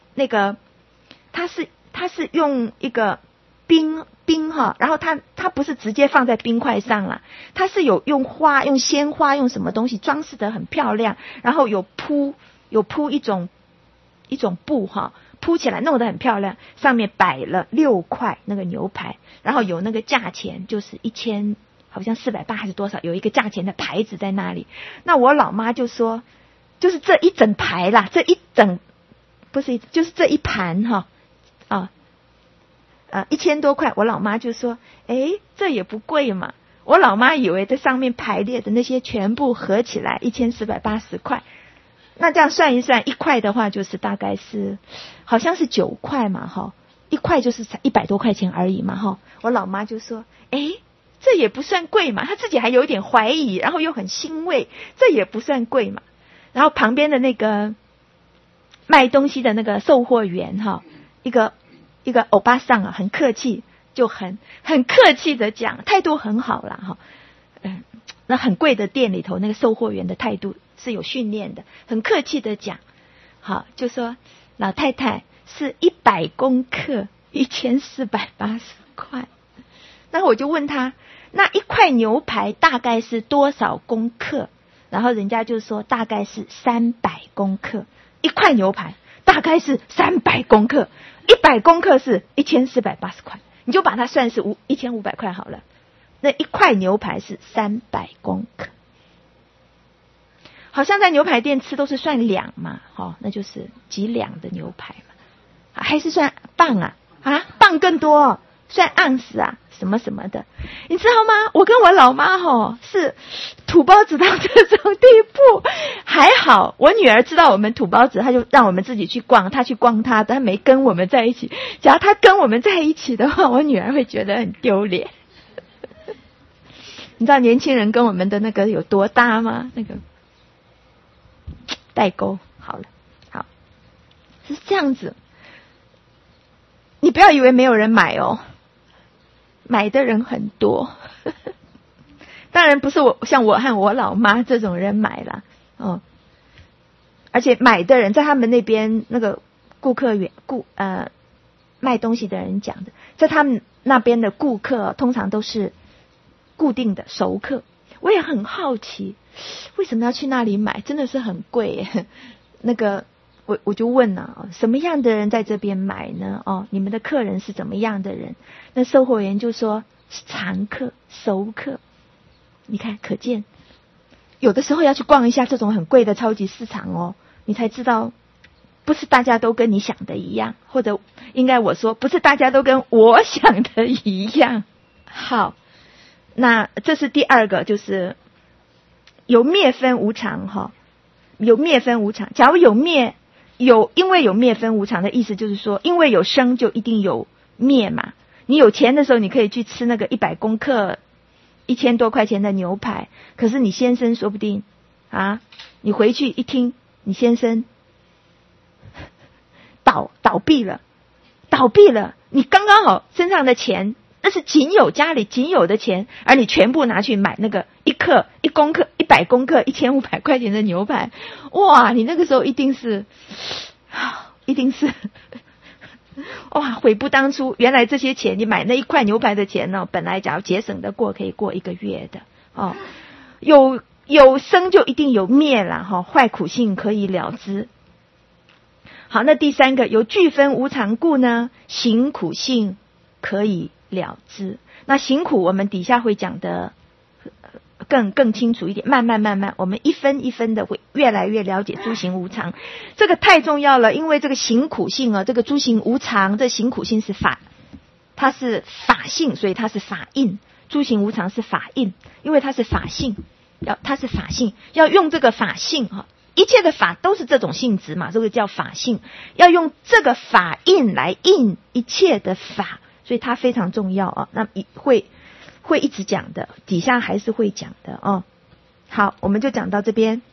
那个，它是它是用一个冰冰哈，然后它它不是直接放在冰块上啦，它是有用花用鲜花用什么东西装饰得很漂亮，然后有铺有铺一种一种布哈，铺起来弄得很漂亮，上面摆了六块那个牛排，然后有那个价钱，就是一千好像四百八还是多少，有一个价钱的牌子在那里。那我老妈就说，就是这一整排啦，这一整不是就是这一盘哈啊啊一千多块，我老妈就说，诶，这也不贵嘛。我老妈以为这上面排列的那些全部合起来一千四百八十块。那这样算一算，一块的话就是大概是，好像是九块嘛，哈，一块就是才一百多块钱而已嘛，哈。我老妈就说，诶，这也不算贵嘛，她自己还有一点怀疑，然后又很欣慰，这也不算贵嘛。然后旁边的那个卖东西的那个售货员哈，一个一个欧巴桑啊，很客气，就很很客气的讲，态度很好啦，哈，嗯，那很贵的店里头那个售货员的态度是有训练的，很客气的讲，好，就说老太太是一百公克一千四百八十块。然后我就问他，那一块牛排大概是多少公克？然后人家就说大概是三百公克，一块牛排大概是三百公克，一百公克是一千四百八十块，你就把它算是五一千五百块好了。那一块牛排是三百公克。好像在牛排店吃都是算两嘛，哦，那就是几两的牛排嘛，还是算磅啊？啊，磅更多哦，算盎司啊，什么什么的，你知道吗？我跟我老妈哦是土包子到这种地步，还好我女儿知道我们土包子，她就让我们自己去逛，她去逛她的，她没跟我们在一起。只要她跟我们在一起的话，我女儿会觉得很丢脸。你知道年轻人跟我们的那个有多大吗？那个代沟好了，好，是这样子。你不要以为没有人买哦，买的人很多。当然不是我像我和我老妈这种人买啦，哦，而且买的人在他们那边那个顾客员顾呃卖东西的人讲的，在他们那边的顾客通常都是固定的熟客。我也很好奇，为什么要去那里买？真的是很贵耶。那个，我我就问啊，什么样的人在这边买呢？哦，你们的客人是怎么样的人？那售货员就说是常客、熟客。你看，可见有的时候要去逛一下这种很贵的超级市场哦，你才知道，不是大家都跟你想的一样，或者应该我说，不是大家都跟我想的一样。好。那这是第二个，就是有灭分无常哈，有灭分无常。假如有灭，有因为有灭分无常的意思就是说，因为有生就一定有灭嘛。你有钱的时候，你可以去吃那个一百公克一千多块钱的牛排，可是你先生说不定啊，你回去一听，你先生倒倒闭了，倒闭了，你刚刚好身上的钱。那是仅有家里仅有的钱，而你全部拿去买那个一克、一公克、一百公克、一千五百块钱的牛排，哇！你那个时候一定是，一定是，哇！悔不当初，原来这些钱你买那一块牛排的钱呢，本来假如节省得过，可以过一个月的哦。有有生就一定有灭啦，哈、哦！坏苦性可以了知。好，那第三个有聚分无常故呢，行苦性可以了知。那行苦我们底下会讲的更更清楚一点，慢慢慢慢我们一分一分的会越来越了解诸行无常，这个太重要了。因为这个行苦性啊，这个诸行无常，这行苦性是法，它是法性，所以它是法印。诸行无常是法印，因为它是法性，要它是法性，要用这个法性哈，一切的法都是这种性质嘛，这个叫法性，要用这个法印来印一切的法。所以它非常重要啊，那会会一直讲的，底下还是会讲的哦。好，我们就讲到这边。